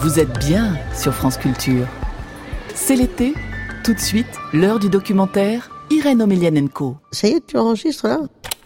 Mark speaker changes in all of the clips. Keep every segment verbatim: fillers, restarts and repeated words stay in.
Speaker 1: Vous êtes bien sur France Culture. C'est l'été, tout de suite, l'heure du documentaire Irène Omelianenko.
Speaker 2: Ça y est, tu enregistres là ?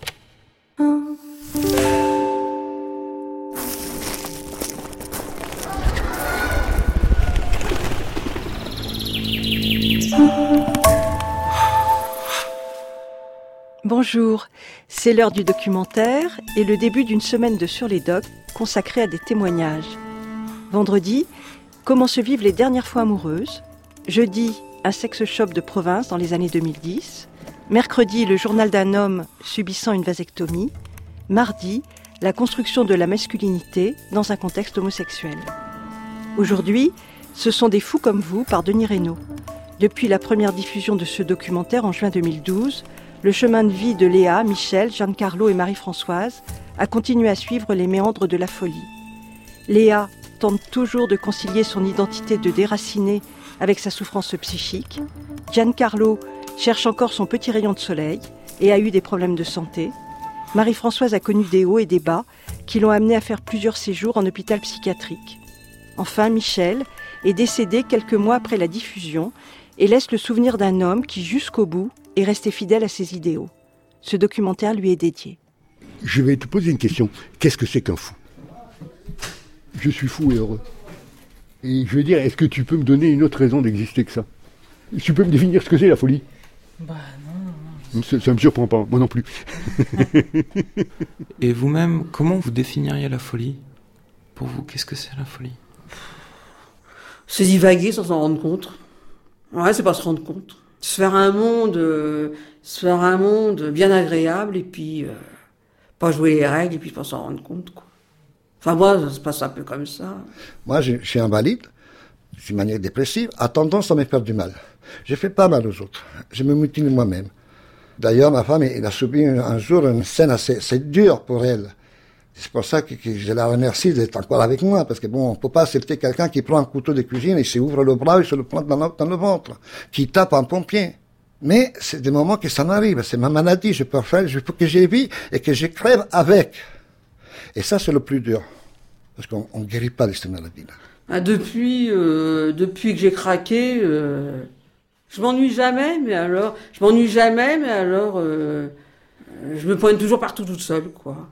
Speaker 3: Bonjour, c'est l'heure du documentaire et le début d'une semaine de Sur les Docs consacrée à des témoignages. Vendredi, comment se vivent les dernières fois amoureuses. Jeudi, un sex shop de province dans les années deux mille dix. Mercredi, le journal d'un homme subissant une vasectomie. Mardi, la construction de la masculinité dans un contexte homosexuel. Aujourd'hui, ce sont des fous comme vous par Denis Reynaud. Depuis la première diffusion de ce documentaire en juin deux mille douze, le chemin de vie de Léa, Michel, Giancarlo et Marie-Françoise a continué à suivre les méandres de la folie. Léa tente toujours de concilier son identité de déracinée avec sa souffrance psychique. Giancarlo cherche encore son petit rayon de soleil et a eu des problèmes de santé. Marie-Françoise a connu des hauts et des bas qui l'ont amenée à faire plusieurs séjours en hôpital psychiatrique. Enfin, Michel est décédé quelques mois après la diffusion et laisse le souvenir d'un homme qui, jusqu'au bout, est resté fidèle à ses idéaux. Ce documentaire lui est dédié.
Speaker 4: Je vais te poser une question. Qu'est-ce que c'est qu'un fou ? Je suis fou et heureux. Et je veux dire, est-ce que tu peux me donner une autre raison d'exister que ça ? Tu peux me définir ce que c'est la folie ?
Speaker 5: Bah non.
Speaker 4: Ça, ça me surprend pas, moi non plus.
Speaker 5: Et vous-même, comment vous définiriez la folie ? Pour vous, qu'est-ce que c'est la folie ?
Speaker 2: C'est divaguer sans s'en rendre compte. Ouais, c'est pas se rendre compte. Se faire un monde, euh, se faire un monde bien agréable et puis euh, pas jouer les règles et puis pas s'en rendre compte, quoi. Enfin, moi, ça se passe un peu comme ça.
Speaker 6: Moi, je, je suis invalide, je suis maniaque dépressive, a tendance à me faire du mal. Je fais pas mal aux autres, je me mutile moi-même. D'ailleurs, ma femme, elle a subi un, un jour une scène assez, assez dure pour elle. C'est pour ça que, que je la remercie d'être encore avec moi, parce que bon, on peut pas accepter quelqu'un qui prend un couteau de cuisine et s'ouvre le bras et se le prend dans le, dans le ventre, qui tape un pompier. Mais c'est des moments que ça m'arrive, c'est ma maladie, je peux faire, je peux que j'ai vis et que je crève avec. Et ça, c'est le plus dur, parce qu'on ne guérit pas de cette maladie-là.
Speaker 2: Ah, depuis, euh, depuis que j'ai craqué, euh, je m'ennuie jamais, mais alors, je m'ennuie jamais, mais alors, euh, je me pointe toujours partout toute seule, quoi.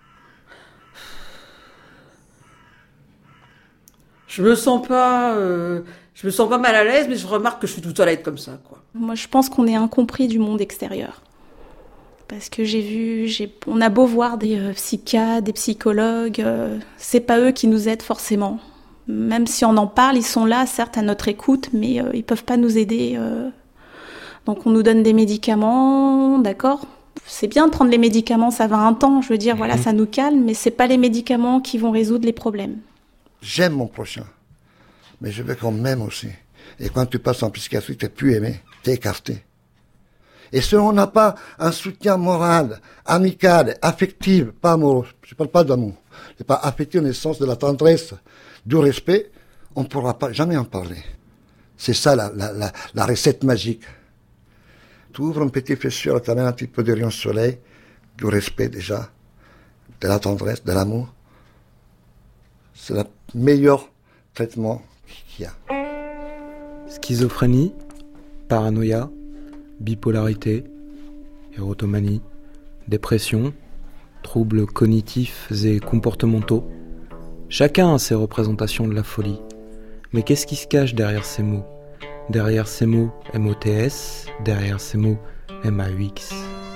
Speaker 2: Je me sens pas, euh, je me sens pas mal à l'aise, mais je remarque que je suis toute seule à être comme ça, quoi.
Speaker 7: Moi, je pense qu'on est incompris du monde extérieur. Parce que j'ai vu, j'ai, on a beau voir des euh, psychiatres, des psychologues, euh, c'est pas eux qui nous aident forcément. Même si on en parle, ils sont là, certes, à notre écoute, mais euh, ils peuvent pas nous aider. Euh. Donc on nous donne des médicaments, d'accord ? C'est bien de prendre les médicaments, ça va un temps, je veux dire, voilà, ça nous calme, mais c'est pas les médicaments qui vont résoudre les problèmes.
Speaker 6: J'aime mon prochain, mais je veux qu'on m'aime aussi. Et quand tu passes en psychiatrie, tu n'es plus aimé, tu es écarté. Et si on n'a pas un soutien moral, amical, affectif, pas amoureux, je ne parle pas d'amour, c'est pas affectif dans le sens de la tendresse, du respect, on ne pourra pas jamais en parler. C'est ça la, la, la, la recette magique. Tu ouvres une petite fissure, tu amènes un petit peu de rayon de soleil, du respect déjà, de la tendresse, de l'amour. C'est le meilleur traitement qu'il y a.
Speaker 5: Schizophrénie, paranoïa, bipolarité, érotomanie, dépression, troubles cognitifs et comportementaux. Chacun a ses représentations de la folie. Mais qu'est-ce qui se cache derrière ces mots ? Derrière ces mots M O T S, derrière ces mots M A U X.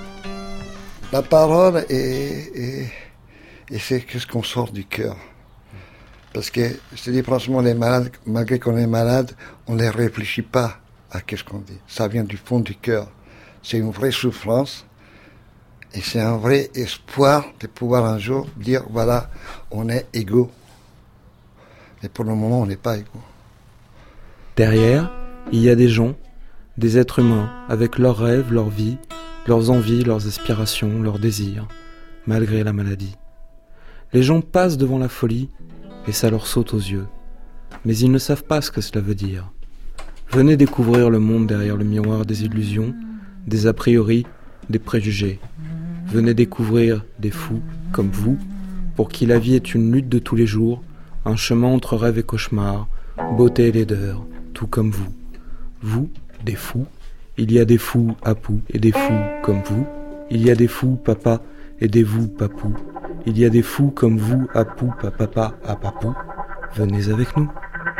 Speaker 6: La parole est, est, est c'est ce qu'on sort du cœur. Parce que, je te dis franchement, les malades, malgré qu'on est malade, on ne les réfléchit pas à ce qu'on dit. Ça vient du fond du cœur. C'est une vraie souffrance et c'est un vrai espoir de pouvoir un jour dire, voilà, on est égaux. Mais pour le moment, on n'est pas égaux.
Speaker 5: Derrière, il y a des gens, des êtres humains, avec leurs rêves, leurs vies, leurs envies, leurs aspirations, leurs désirs, malgré la maladie. Les gens passent devant la folie et ça leur saute aux yeux. Mais ils ne savent pas ce que cela veut dire. Venez découvrir le monde derrière le miroir des illusions, des a priori, des préjugés. Venez découvrir des fous comme vous, pour qui la vie est une lutte de tous les jours, un chemin entre rêve et cauchemar, beauté et laideur, tout comme vous. Vous, des fous, il y a des fous apou et des fous comme vous. Il y a des fous papa et des vous papou. Il y a des fous comme vous apou papa à papou. Venez avec nous.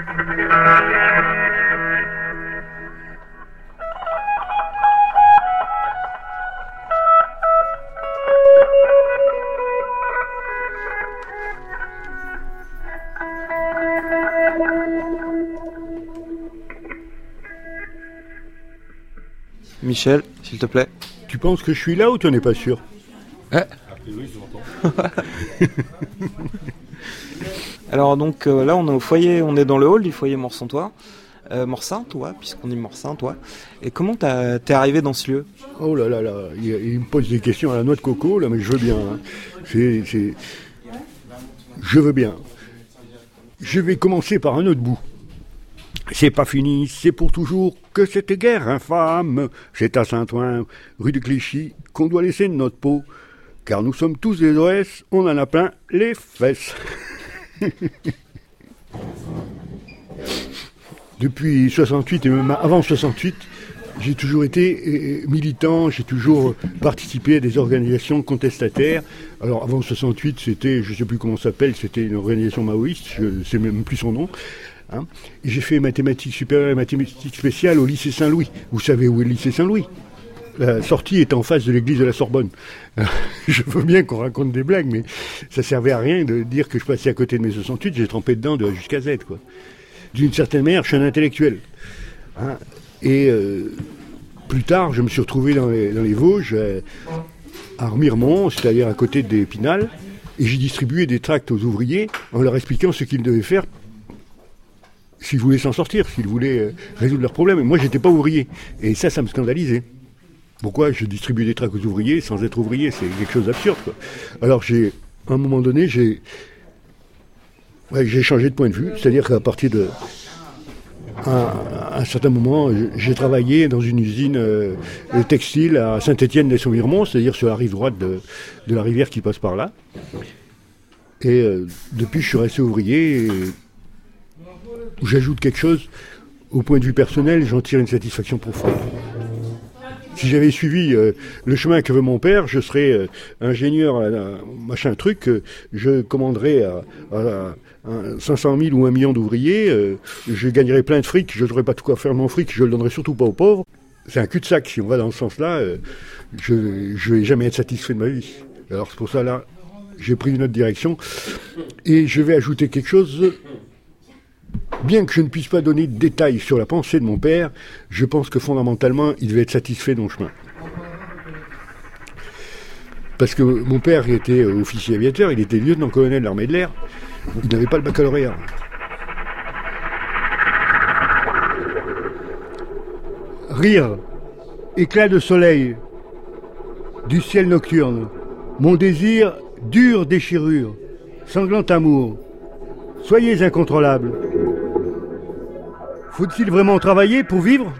Speaker 5: Michel, s'il te plaît.
Speaker 4: Tu penses que je suis là ou tu n'en es pas sûr?
Speaker 5: Eh. Alors donc euh, là on est au foyer, on est dans le hall du foyer Morsantois. Euh, Morsin, toi, puisqu'on dit Morsin, toi. Et comment t'as, t'es arrivé dans ce lieu?
Speaker 4: Oh là là là, il, il me pose des questions à la noix de coco, là, mais je veux bien. Hein. C'est, c'est... Je veux bien. Je vais commencer par un autre bout. C'est pas fini, c'est pour toujours que cette guerre infâme, c'est à Saint-Ouen, rue de Clichy, qu'on doit laisser notre peau. Car nous sommes tous des O S, on en a plein les fesses. Depuis soixante-huit et même avant soixante-huit, j'ai toujours été militant, j'ai toujours participé à des organisations contestataires. Alors avant soixante-huit, c'était, je ne sais plus comment ça s'appelle, c'était une organisation maoïste, je ne sais même plus son nom. Hein. Et j'ai fait mathématiques supérieures et mathématiques spéciales au lycée Saint-Louis. Vous savez où est le lycée Saint-Louis? La sortie est en face de l'église de la Sorbonne. Je veux bien qu'on raconte des blagues, mais ça servait à rien de dire que je passais à côté de mes soixante-huit, j'ai trempé dedans de A jusqu'à Z, quoi. D'une certaine manière, je suis un intellectuel. Hein. Et euh, plus tard, je me suis retrouvé dans les, dans les Vosges, euh, à Remiremont, c'est-à-dire à côté d'Épinal, et j'ai distribué des tracts aux ouvriers en leur expliquant ce qu'ils devaient faire s'ils voulaient s'en sortir, s'ils voulaient euh, résoudre leurs problèmes. Et moi, j'étais pas ouvrier. Et ça, ça me scandalisait. Pourquoi je distribue des tracts aux ouvriers sans être ouvrier? C'est quelque chose d'absurde, quoi. Alors, j'ai, à un moment donné, j'ai, ouais, j'ai changé de point de vue. C'est-à-dire qu'à partir de, à, à un certain moment, j'ai travaillé dans une usine euh, textile à Saint-Étienne-des-Sauviremont, c'est-à-dire sur la rive droite de, de la rivière qui passe par là. Et euh, depuis, je suis resté ouvrier. Et j'ajoute quelque chose. Au point de vue personnel, j'en tire une satisfaction profonde. Si j'avais suivi euh, le chemin que veut mon père, je serais euh, ingénieur, euh, machin truc, euh, je commanderais à, à, à cinq cent mille ou un million d'ouvriers, euh, je gagnerais plein de fric, je n'aurais pas tout quoi faire mon fric, je le donnerais surtout pas aux pauvres. C'est un cul-de-sac, si on va dans ce sens-là, euh, je ne vais jamais être satisfait de ma vie. Alors c'est pour ça, là, j'ai pris une autre direction, et je vais ajouter quelque chose. Bien que je ne puisse pas donner de détails sur la pensée de mon père, je pense que fondamentalement, il devait être satisfait de mon chemin. Parce que mon père il était officier aviateur, il était lieutenant-colonel de l'armée de l'air, il n'avait pas le baccalauréat. Rire, éclat de soleil, du ciel nocturne, mon désir, dure déchirure, sanglant amour, soyez incontrôlables. Faut-il vraiment travailler pour vivre?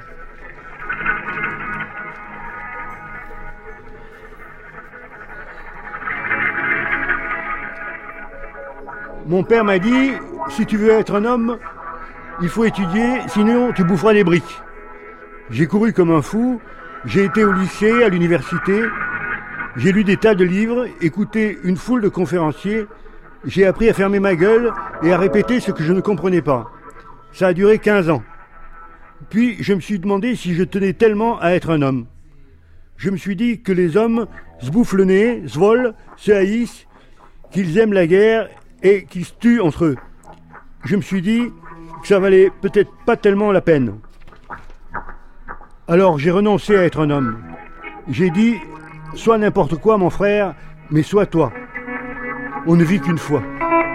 Speaker 4: Mon père m'a dit, si tu veux être un homme, il faut étudier, sinon tu boufferas des briques. J'ai couru comme un fou, j'ai été au lycée, à l'université, j'ai lu des tas de livres, écouté une foule de conférenciers, j'ai appris à fermer ma gueule et à répéter ce que je ne comprenais pas. Ça a duré quinze ans. Puis je me suis demandé si je tenais tellement à être un homme. Je me suis dit que les hommes se bouffent le nez, se volent, se haïssent, qu'ils aiment la guerre et qu'ils se tuent entre eux. Je me suis dit que ça valait peut-être pas tellement la peine. Alors j'ai renoncé à être un homme. J'ai dit, sois n'importe quoi mon frère, mais sois toi. On ne vit qu'une fois.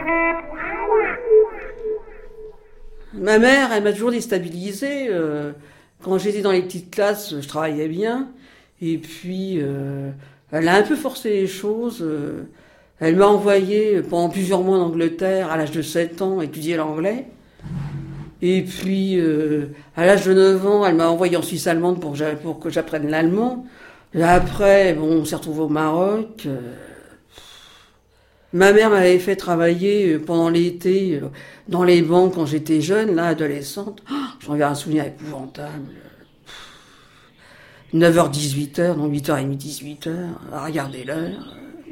Speaker 2: Ma mère, elle m'a toujours déstabilisée. Euh, quand j'étais dans les petites classes, je travaillais bien. Et puis, euh, elle a un peu forcé les choses. Euh, elle m'a envoyé pendant plusieurs mois en Angleterre, à l'âge de sept ans, étudier l'anglais. Et puis, euh, à l'âge de neuf ans, elle m'a envoyé en Suisse allemande pour, pour que j'apprenne l'allemand. Et après, bon, on s'est retrouvés au Maroc. Euh, Ma mère m'avait fait travailler pendant l'été dans les banques quand j'étais jeune, là, adolescente. Oh, j'en ai un souvenir épouvantable. neuf heures dix-huit heures, non, huit heures trente, dix-huit heures, à regarder l'heure.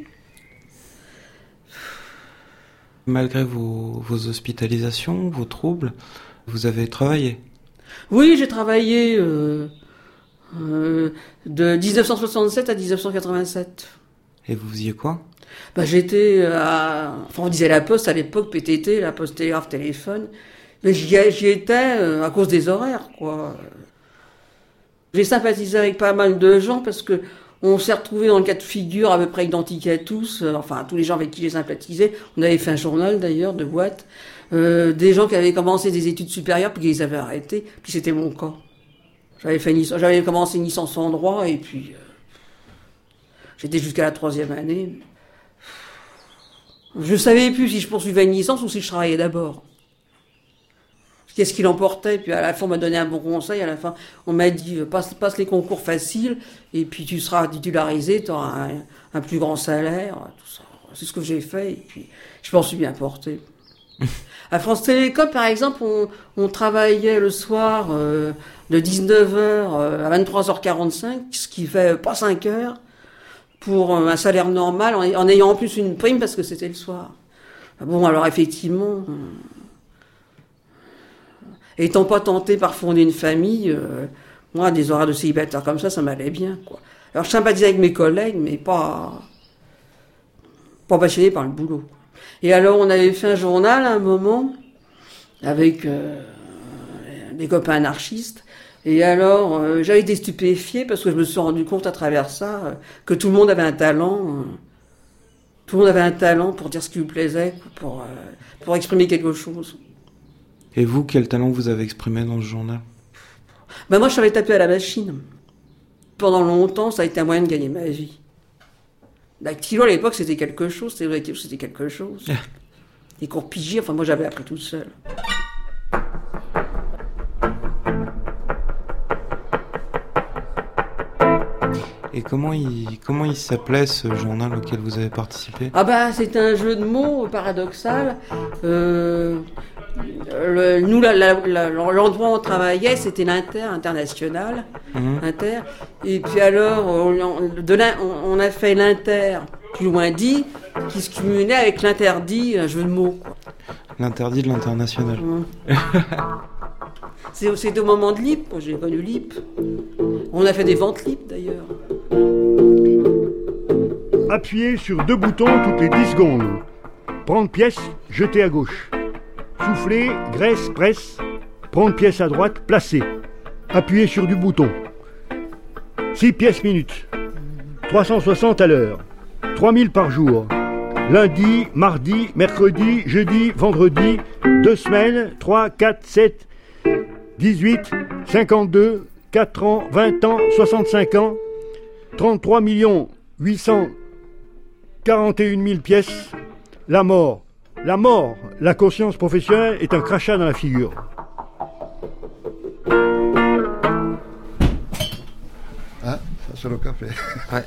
Speaker 5: Malgré vos, vos hospitalisations, vos troubles, vous avez travaillé?
Speaker 2: Oui, j'ai travaillé euh, euh, de dix-neuf cent soixante-sept à dix-neuf cent quatre-vingt-sept.
Speaker 5: Et vous faisiez quoi?
Speaker 2: Bah, j'étais à... Enfin, on disait la Poste à l'époque, P T T, la Poste Télégraphe Téléphone. Mais j'y, j'y étais euh, à cause des horaires, quoi. J'ai sympathisé avec pas mal de gens parce que on s'est retrouvés dans le cas de figure à peu près identique à tous. Euh, enfin, tous les gens avec qui j'ai sympathisé. On avait fait un journal, d'ailleurs, de boîte. Euh, des gens qui avaient commencé des études supérieures puis qui les avaient arrêtées. Puis c'était mon cas. J'avais fait une... J'avais commencé une licence en droit et puis... Euh... J'étais jusqu'à la troisième année. Je savais plus si je poursuivais une licence ou si je travaillais d'abord. Qu'est-ce qui l'emportait? Puis à la fin, on m'a donné un bon conseil. À la fin, on m'a dit, passe, passe les concours faciles, et puis tu seras titularisé, tu auras un, un plus grand salaire, tout ça. C'est ce que j'ai fait, et puis je m'en suis bien porté. À France Télécom, par exemple, on, on travaillait le soir euh, de dix-neuf heures à vingt-trois heures quarante-cinq, ce qui fait pas cinq heures, pour un salaire normal, en, en ayant en plus une prime parce que c'était le soir. Bon, alors effectivement... Étant pas tenté par fonder une famille, euh, moi, des horaires de célibataire comme ça, ça m'allait bien, quoi. Alors, je sympathisais avec mes collègues, mais pas, pas passionné par le boulot. Et alors, on avait fait un journal à un moment, avec euh, des copains anarchistes, et alors, euh, j'avais été stupéfiée parce que je me suis rendu compte à travers ça euh, que tout le monde avait un talent, euh, tout le monde avait un talent pour dire ce qui lui plaisait, pour, euh, pour exprimer quelque chose.
Speaker 5: Et vous, quel talent vous avez exprimé dans ce journal?
Speaker 2: Ben moi, je savais taper à la machine. Pendant longtemps, ça a été un moyen de gagner ma vie. Dactylo, à l'époque, c'était quelque chose. C'était quelque chose. Les cours pigiers, enfin, moi, j'avais appris toute seule.
Speaker 5: Et comment il, comment il s'appelait ce journal auquel vous avez participé?
Speaker 2: Ah ben, c'était un jeu de mots paradoxal. Euh... Le, nous, la, la, la, l'endroit où on travaillait, c'était l'Inter, international, mmh. Inter. Et puis alors, on, de on, on a fait l'Inter, plus loin dit, qui se cumulait avec l'interdit, un jeu de mots, quoi.
Speaker 5: L'interdit de l'international. Mmh.
Speaker 2: c'est, c'est au moment de l'I P, j'ai connu l'I P. On a fait des ventes l'I P, d'ailleurs.
Speaker 4: Appuyez sur deux boutons toutes les dix secondes. Prendre pièce, jeter à gauche. Souffler, graisse, presse, prendre pièce à droite, placer. Appuyez sur du bouton. six pièces minutes. trois cent soixante à l'heure. trois mille par jour. Lundi, mardi, mercredi, jeudi, vendredi. Deux semaines, trois, quatre, sept, dix-huit, cinquante-deux, quatre ans, vingt ans, soixante-cinq ans. trente-trois millions huit cent quarante et une mille pièces. La mort. La mort, la conscience professionnelle est un crachat dans la figure.
Speaker 6: Ah, ça c'est le café.
Speaker 5: Ouais.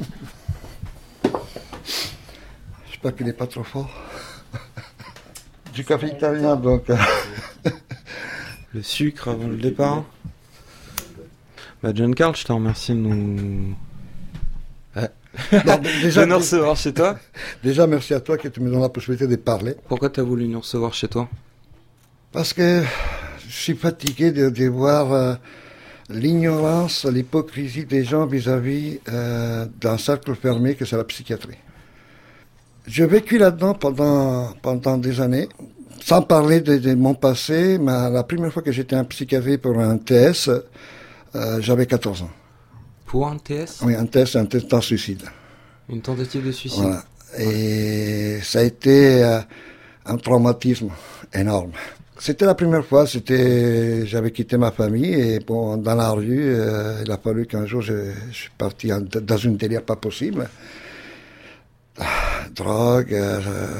Speaker 6: J'espère qu'il n'est pas trop fort. Du café italien, donc.
Speaker 5: Le sucre avant le départ. Bah, John Carl, je te remercie de nous... Ouais.
Speaker 6: Non, déjà,
Speaker 5: de nous recevoir chez toi.
Speaker 6: Déjà, merci à toi qui tu me donnes la possibilité de parler.
Speaker 5: Pourquoi tu as voulu nous recevoir chez toi?
Speaker 6: Parce que je suis fatigué de, de voir euh, l'ignorance, l'hypocrisie des gens vis-à-vis euh, d'un cercle fermé que c'est la psychiatrie. J'ai vécu là-dedans pendant, pendant des années, sans parler de, de mon passé, mais la première fois que j'étais en psychiatrie pour un T S, euh, j'avais quatorze ans.
Speaker 5: Pour un T S?
Speaker 6: Oui, un T S, un test en suicide.
Speaker 5: Une tentative de suicide.
Speaker 6: Voilà. Et ça a été euh, un traumatisme énorme. C'était la première fois, c'était, j'avais quitté ma famille et bon, dans la rue, euh, il a fallu qu'un jour je, je suis parti en, dans une délire pas possible. Ah, drogue, euh,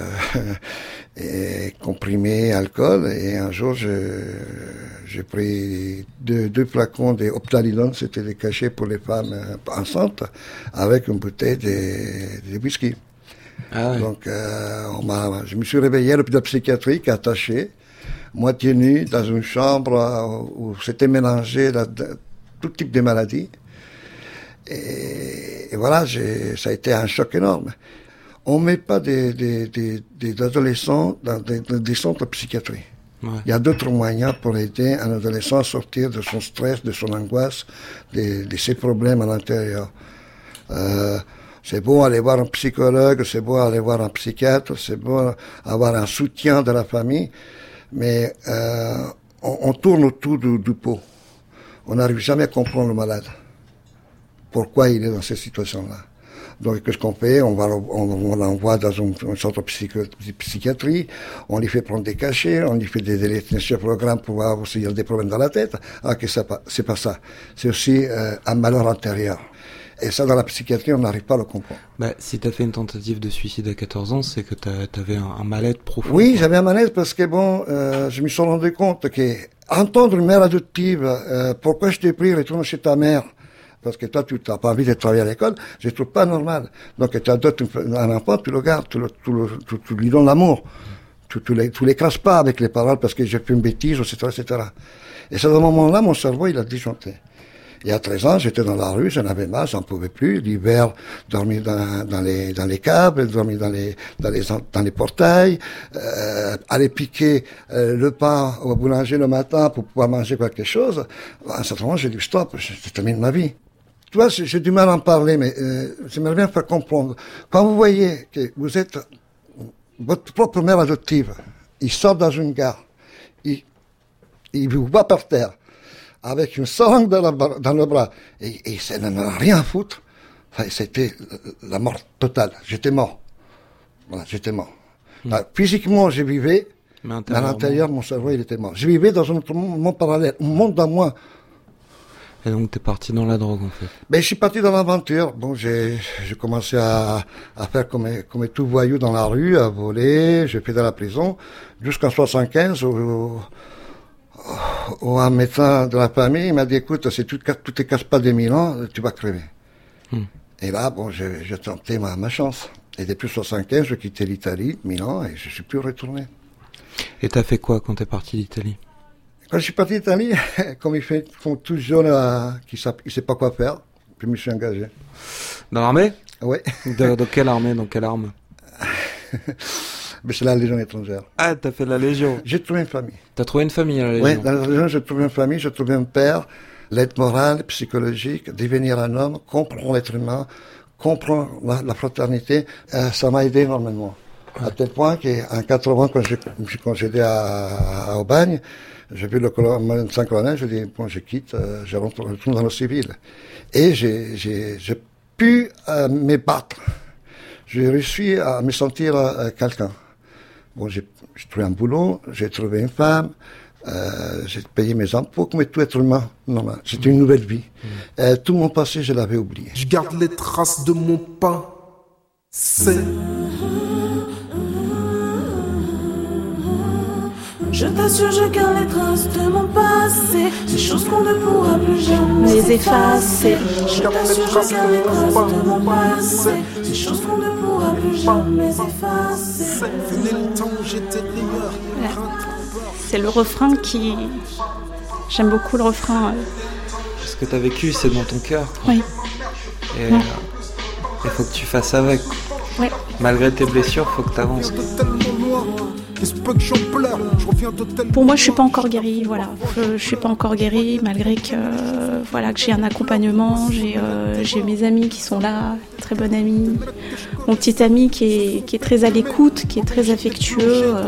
Speaker 6: et comprimés, alcool, et un jour je, j'ai pris deux, deux flacons de Optalidone, c'était des cachets pour les femmes enceintes, avec une bouteille de, de whisky. Ah ouais. Donc, euh, on m'a, je me suis réveillé à l'hôpital psychiatrique, attaché, moitié nu, dans une chambre où c'était mélangé là, de, tout type de maladies. Et, et voilà, j'ai, ça a été un choc énorme. On met pas des, des, des, des adolescents dans des, dans des centres psychiatriques. Ouais. Il y a d'autres moyens pour aider un adolescent à sortir de son stress, de son angoisse, de, de ses problèmes à l'intérieur. Euh, c'est beau aller voir un psychologue, c'est beau aller voir un psychiatre, c'est beau avoir un soutien de la famille, mais euh, on, on tourne autour du, du pot. On n'arrive jamais à comprendre le malade. Pourquoi il est dans cette situation-là. Donc, qu'est-ce qu'on fait? On va, on, on l'envoie dans un, un centre de psychiatrie, on lui fait prendre des cachets, on lui fait des des programmes pour voir s'il y a des problèmes dans la tête. Ah, que ça, c'est pas ça. C'est aussi euh, un malheur antérieur. Et ça, dans la psychiatrie, on n'arrive pas à le comprendre.
Speaker 5: Bah, si t'as fait une tentative de suicide à quatorze ans, c'est que t'as, t'avais un, un mal-être profond.
Speaker 6: Oui, quoi. J'avais un mal-être parce que bon, euh, je me suis rendu compte que entendre une mère adoptive, euh, pourquoi je t'ai pris, retourne chez ta mère, parce que toi, tu n'as pas envie de travailler à l'école, je trouve pas normal. Donc, tu adoptes un enfant, tu le gardes, tu, le, tu, le, tu, tu lui donnes l'amour. Tu, tu les, tu l'écrases pas avec les paroles parce que j'ai fait une bêtise, et cetera, et cetera. Et c'est à ce moment-là, mon cerveau, il a disjoncté. Il y a treize ans, j'étais dans la rue, j'en avais marre, j'en pouvais plus. L'hiver, dormir dans, dans les, dans les câbles, dormir dans les, dans les, dans les portails, euh, aller piquer euh, le pain au boulanger le matin pour pouvoir manger quelque chose. À un certain moment, j'ai dit stop, je termine ma vie. Tu vois, j'ai du mal à en parler, mais euh, j'aimerais bien faire comprendre. Quand vous voyez que vous êtes votre propre mère adoptive, il sort dans une gare, il, il vous voit par terre, avec une seringue dans, la, dans le bras, et, et ça n'en a rien à foutre. Enfin, c'était la mort totale. J'étais mort. Voilà, j'étais mort. Mmh. Là, physiquement, je vivais, mais, mais à l'intérieur, mon cerveau, il était mort. Je vivais dans un autre monde parallèle, un monde à moi.
Speaker 5: Et donc, t'es parti dans la drogue, en fait.
Speaker 6: Ben, je suis parti dans l'aventure. Bon, j'ai, j'ai commencé à, à faire comme, comme tout voyou dans la rue, à voler. J'ai fait de la prison. Jusqu'en soixante-quinze, où, où un médecin de la famille m'a dit, écoute, si tu, tu te casses pas des mille ans, tu vas crever. Hmm. Et là, bon, j'ai, j'ai tenté ma, ma chance. Et depuis soixante-quinze, j'ai quitté l'Italie, Milan, et je suis plus retourné.
Speaker 5: Et t'as fait quoi quand t'es parti d'Italie?
Speaker 6: Quand je suis parti d'Italie, comme ils font tous jeunes euh, qui ne savent pas quoi faire, puis je me suis engagé.
Speaker 5: Dans l'armée?
Speaker 6: Oui.
Speaker 5: De, de quelle armée? Dans quelle arme?
Speaker 6: Mais c'est la Légion étrangère.
Speaker 5: Ah, t'as fait la Légion?
Speaker 6: J'ai trouvé une famille.
Speaker 5: T'as trouvé une famille à la Légion?
Speaker 6: Oui, dans la Légion, j'ai trouvé une famille, j'ai trouvé un père, l'aide morale, psychologique, devenir un homme, comprendre l'être humain, comprendre la, la fraternité, euh, ça m'a aidé énormément. Ouais. À tel point qu'en quatre-vingts, quand je me suis congédié à, à Aubagne, j'ai vu le médecin colonel, je dis bon, je quitte, euh, je retourne dans le civil. Et j'ai, j'ai, j'ai pu euh, me battre. J'ai réussi à me sentir euh, quelqu'un. Bon, j'ai, j'ai trouvé un boulot, j'ai trouvé une femme, euh, j'ai payé mes impôts comme tout être humain normal. C'était une nouvelle vie. Mmh. Euh, tout mon passé, je l'avais oublié.
Speaker 8: Je garde les traces de mon passé.
Speaker 9: Je t'assure, je garde les traces de mon passé, ces choses qu'on ne pourra plus jamais les effacer. Je t'assure, je garde les traces de mon passé, ces choses qu'on ne pourra plus jamais effacer.
Speaker 7: C'est le refrain qui... J'aime beaucoup le refrain.
Speaker 5: Ce que t'as vécu, c'est dans ton cœur.
Speaker 7: Oui.
Speaker 5: Et il ouais. euh, faut que tu fasses avec.
Speaker 7: Oui.
Speaker 5: Malgré tes blessures, faut que t'avances.
Speaker 7: Pour moi, je suis pas encore guérie, voilà. Je, je suis pas encore guérie, malgré que euh, voilà que j'ai un accompagnement, j'ai euh, j'ai mes amis qui sont là, très bonne amie, mon petit ami qui est qui est très à l'écoute, qui est très affectueux. Euh.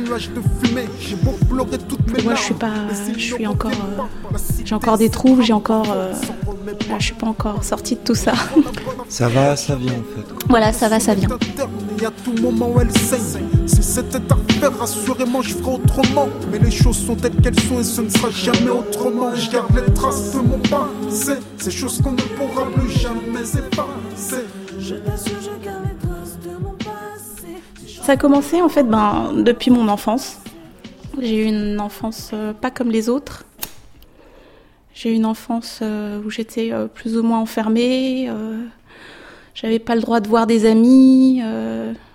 Speaker 7: Pour moi, je suis pas, je suis encore, euh, j'ai encore des troubles, j'ai encore, euh, là, je suis pas encore sortie de tout ça.
Speaker 5: Ça va, ça vient en fait.
Speaker 7: Voilà, ça va, ça vient.
Speaker 8: Et à tout moment elle saigne. Si c'était à faire, assurément je ferais autrement. Mais les choses sont telles qu'elles sont et ce ne sera jamais autrement. Je garde les traces de mon passé, ces choses qu'on ne pourra plus jamais effacer. Je t'assure, je garde les traces de mon passé.
Speaker 7: Ça a commencé en fait ben, depuis mon enfance. J'ai eu une enfance euh, pas comme les autres. J'ai eu une enfance euh, où j'étais euh, plus ou moins enfermée. Euh, J'avais pas le droit de voir des amis, euh,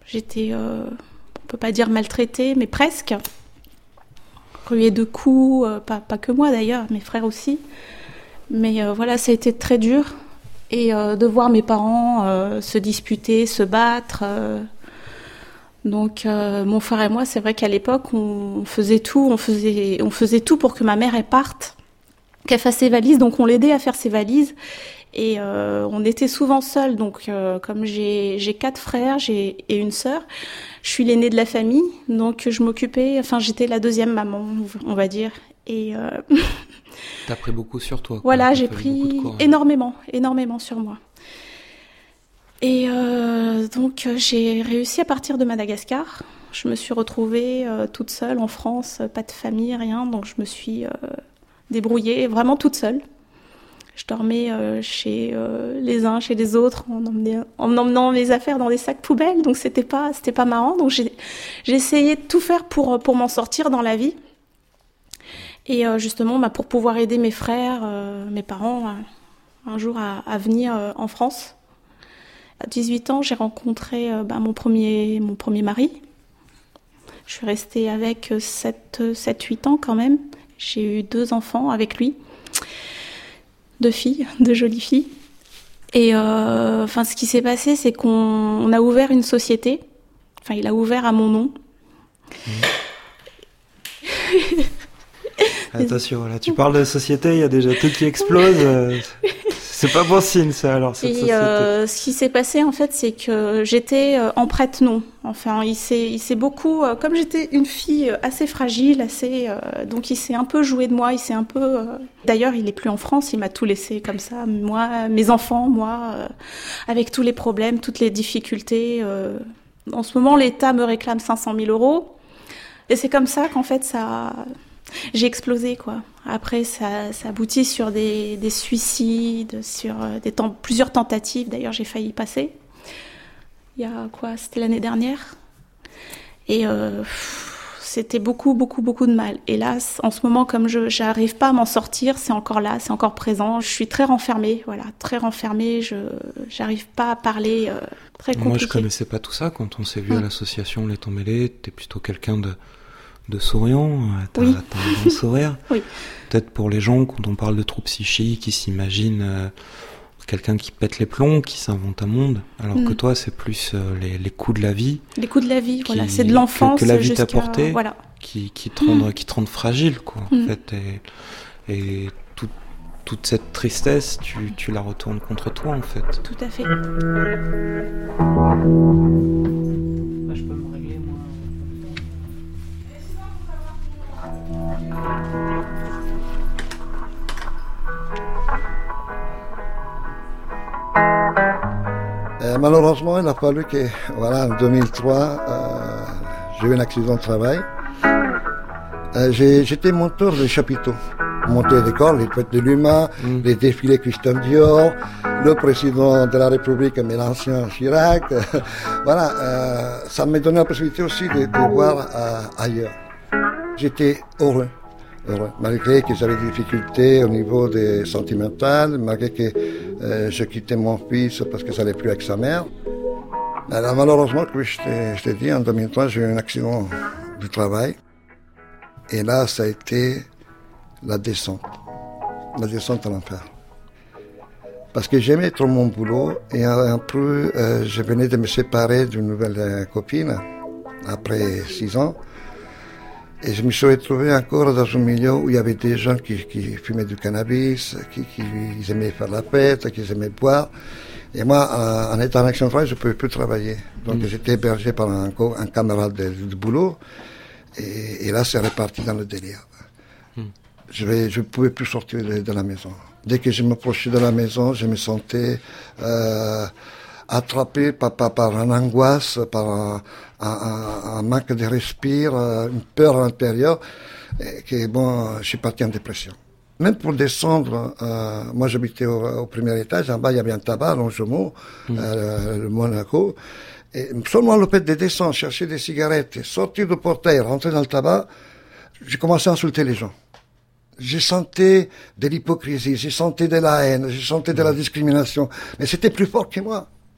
Speaker 7: J'étais, euh, on peut pas dire maltraitée, mais presque. Ruée de coups, euh, pas, pas que moi d'ailleurs, mes frères aussi. Mais euh, voilà, ça a été très dur. Et euh, de voir mes parents euh, se disputer, se battre. Euh, donc euh, mon frère et moi, c'est vrai qu'à l'époque, on faisait tout, on faisait, on faisait tout pour que ma mère elle parte, qu'elle fasse ses valises. Donc on l'aidait à faire ses valises. Et euh, on était souvent seuls. Donc euh, comme j'ai, j'ai quatre frères j'ai, et une sœur, je suis l'aînée de la famille. Donc je m'occupais, enfin j'étais la deuxième maman, on va dire. Et euh...
Speaker 5: T'as pris beaucoup sur toi. Quoi.
Speaker 7: Voilà, j'ai pris énormément, énormément sur moi. Et euh, donc j'ai réussi à partir de Madagascar. Je me suis retrouvée euh, toute seule en France, pas de famille, rien. Donc je me suis euh, débrouillée vraiment toute seule. Je dormais euh, chez euh, les uns, chez les autres, en, emmenait, en emmenant mes affaires dans des sacs poubelles. Donc c'était pas, c'était pas marrant. Donc j'ai, j'ai essayé de tout faire pour pour m'en sortir dans la vie. Et euh, justement, bah, pour pouvoir aider mes frères, euh, mes parents, euh, un jour à, à venir euh, en France. À dix-huit ans, j'ai rencontré euh, bah, mon premier, mon premier mari. Je suis restée avec sept, huit ans quand même. J'ai eu deux enfants avec lui. Deux filles, deux jolies filles. Et euh, enfin, ce qui s'est passé, c'est qu'on on a ouvert une société. Enfin, il a ouvert à mon nom. Mmh.
Speaker 5: Attention, là, tu parles de société, il y a déjà tout qui explose. Euh, c'est pas bon signe, ça, alors, cette
Speaker 7: Et
Speaker 5: société.
Speaker 7: Euh, ce qui s'est passé, en fait, c'est que j'étais euh, en prête-nom. Enfin, il s'est, il s'est beaucoup... Euh, comme j'étais une fille assez fragile, assez... Euh, donc, il s'est un peu joué de moi, il s'est un peu... Euh... D'ailleurs, il est plus en France, il m'a tout laissé comme ça. Moi, mes enfants, moi, euh, avec tous les problèmes, toutes les difficultés. Euh... En ce moment, l'État me réclame cinq cent mille euros. Et c'est comme ça qu'en fait, ça... J'ai explosé, quoi. Après, ça, ça aboutit sur des, des suicides, sur des temps, plusieurs tentatives. D'ailleurs, j'ai failli y passer. Il y a quoi ? C'était l'année dernière. Et euh, c'était beaucoup, beaucoup, beaucoup de mal. Et là, en ce moment, comme je j'arrive pas à m'en sortir, c'est encore là, c'est encore présent. Je suis très renfermée, voilà, très renfermée. Je j'arrive pas à parler. Euh, très compliqué.
Speaker 5: Moi, je connaissais pas tout ça. Quand on s'est vu mmh. à l'association Les Temps Mêlés, t'es plutôt quelqu'un de de souriant, t'as,
Speaker 7: oui.
Speaker 5: t'as un bon sourire.
Speaker 7: Oui.
Speaker 5: Peut-être pour les gens, quand on parle de troubles psychiques, ils s'imaginent euh, quelqu'un qui pète les plombs, qui s'invente un monde, alors mm. que toi, c'est plus euh, les, les coups de la vie.
Speaker 7: Les coups de la vie, qui, voilà, c'est de l'enfance
Speaker 5: que, que la vie
Speaker 7: jusqu'à...
Speaker 5: t'a porté,
Speaker 7: voilà.
Speaker 5: qui, qui, te rendent, mm. qui te rendent fragile, quoi,
Speaker 7: mm.
Speaker 5: en fait. Et, et tout, toute cette tristesse, tu, tu la retournes contre toi, en fait.
Speaker 7: Tout à fait.
Speaker 10: Bah, je peux me régler, moi.
Speaker 6: Euh, malheureusement, il a fallu que, voilà, en deux mille trois, euh, j'ai eu un accident de travail. Euh, j'ai, j'étais monteur de chapiteaux. Monter des corps, les fêtes de l'humain, mmh. les défilés Christian Dior, le président de la République, mais l'ancien Chirac. Voilà, euh, ça m'a donné la possibilité aussi de, de voir euh, ailleurs. J'étais heureux. Heureux. Malgré que j'avais des difficultés au niveau des sentimentales, malgré que euh, je quittais mon fils parce que ça n'allait plus avec sa mère. Alors, malheureusement, comme je t'ai, je t'ai dit, en deux mille trois, j'ai eu un accident du travail. Et là, ça a été la descente. La descente à l'enfer. Parce que j'aimais trop mon boulot et un peu, euh, je venais de me séparer d'une nouvelle euh, copine après six ans. Et je me suis retrouvé encore dans un milieu où il y avait des gens qui, qui fumaient du cannabis, qui, qui ils aimaient faire la fête, qui aimaient boire. Et moi, en, en étant en action de travail, je ne pouvais plus travailler. Donc mmh. j'étais hébergé par un, un camarade de, de boulot. Et, et là, c'est reparti dans le délire. Mmh. Je ne je pouvais plus sortir de, de la maison. Dès que je m'approchais de la maison, je me sentais euh, attrapé par, par, par une angoisse, par un, un, un manque de respire, une peur à l'intérieur, et que bon, je suis parti en dépression. Même pour descendre, euh, moi j'habitais au, au premier étage, en bas il y avait un tabac, Longjumeau, mmh. euh, le Monaco, et seulement le fait de descendre, chercher des cigarettes, sortir du portail, rentrer dans le tabac, j'ai commencé à insulter les gens. J'ai senti de l'hypocrisie, j'ai senti de la haine, j'ai senti de la discrimination, mais c'était plus fort que moi.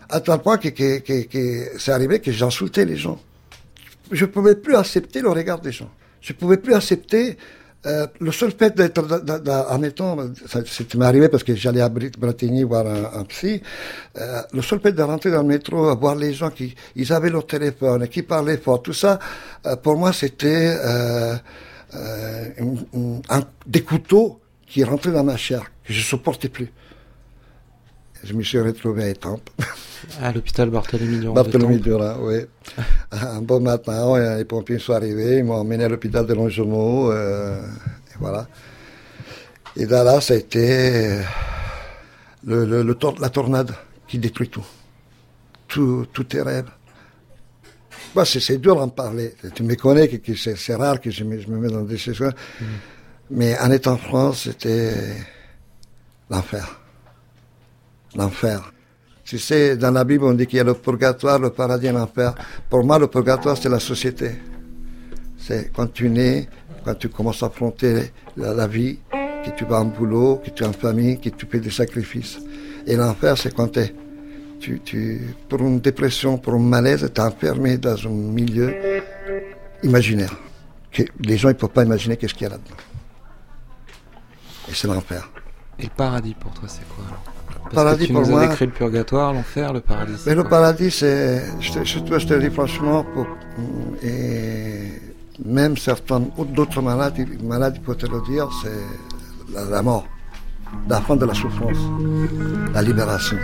Speaker 6: À tel point que, que, que, que c'est arrivé que j'insultais les gens. Je ne pouvais plus accepter le regard des gens. Je ne pouvais plus accepter euh, le seul fait d'être, admettons, ça, ça m'est arrivé parce que j'allais à Bretigny voir un, un psy, euh, le seul fait de rentrer dans le métro, voir les gens qui ils avaient leur téléphone, qui parlaient fort, tout ça, euh, pour moi c'était euh, euh, un, un, des couteaux qui rentraient dans ma chair, que je ne supportais plus. Je me suis retrouvé à Étampes.
Speaker 5: À l'hôpital Barthélemy Durand.
Speaker 6: Barthélemy Durand, oui. Un bon matin, les pompiers sont arrivés, ils m'ont emmené à l'hôpital de Longjumeau, euh, et voilà. Et là, là ça a été le, le, le tor- la tornade qui détruit tout. Tout, tout tes rêves. Bah, c'est, c'est dur d'en parler. Tu me connais, que, que c'est, c'est rare que je me, je me mette dans des choses. Mm. Mais en étant en France, c'était l'enfer. L'enfer. Tu sais, dans la Bible, on dit qu'il y a le purgatoire, le paradis et l'enfer. Pour moi, le purgatoire, c'est la société. C'est quand tu nais, quand tu commences à affronter la, la vie, que tu vas en boulot, que tu es en famille, que tu fais des sacrifices. Et l'enfer, c'est quand t'es, tu, tu, pour une dépression, pour un malaise, tu es enfermé dans un milieu imaginaire. Que les gens ne peuvent pas imaginer qu'est-ce qu'il y a là-dedans. Et c'est l'enfer.
Speaker 5: Et le paradis, pour toi, c'est quoi alors? Parce
Speaker 6: paradis
Speaker 5: que tu
Speaker 6: pour
Speaker 5: nous
Speaker 6: moi,
Speaker 5: as décrit le purgatoire, l'enfer, le paradis.
Speaker 6: Mais
Speaker 5: quoi?
Speaker 6: le paradis, c'est, je te, je, te, je te dis franchement, pour, et même certains d'autres malades, malades peuvent te le dire, c'est la, la mort, la fin de la souffrance, la libération.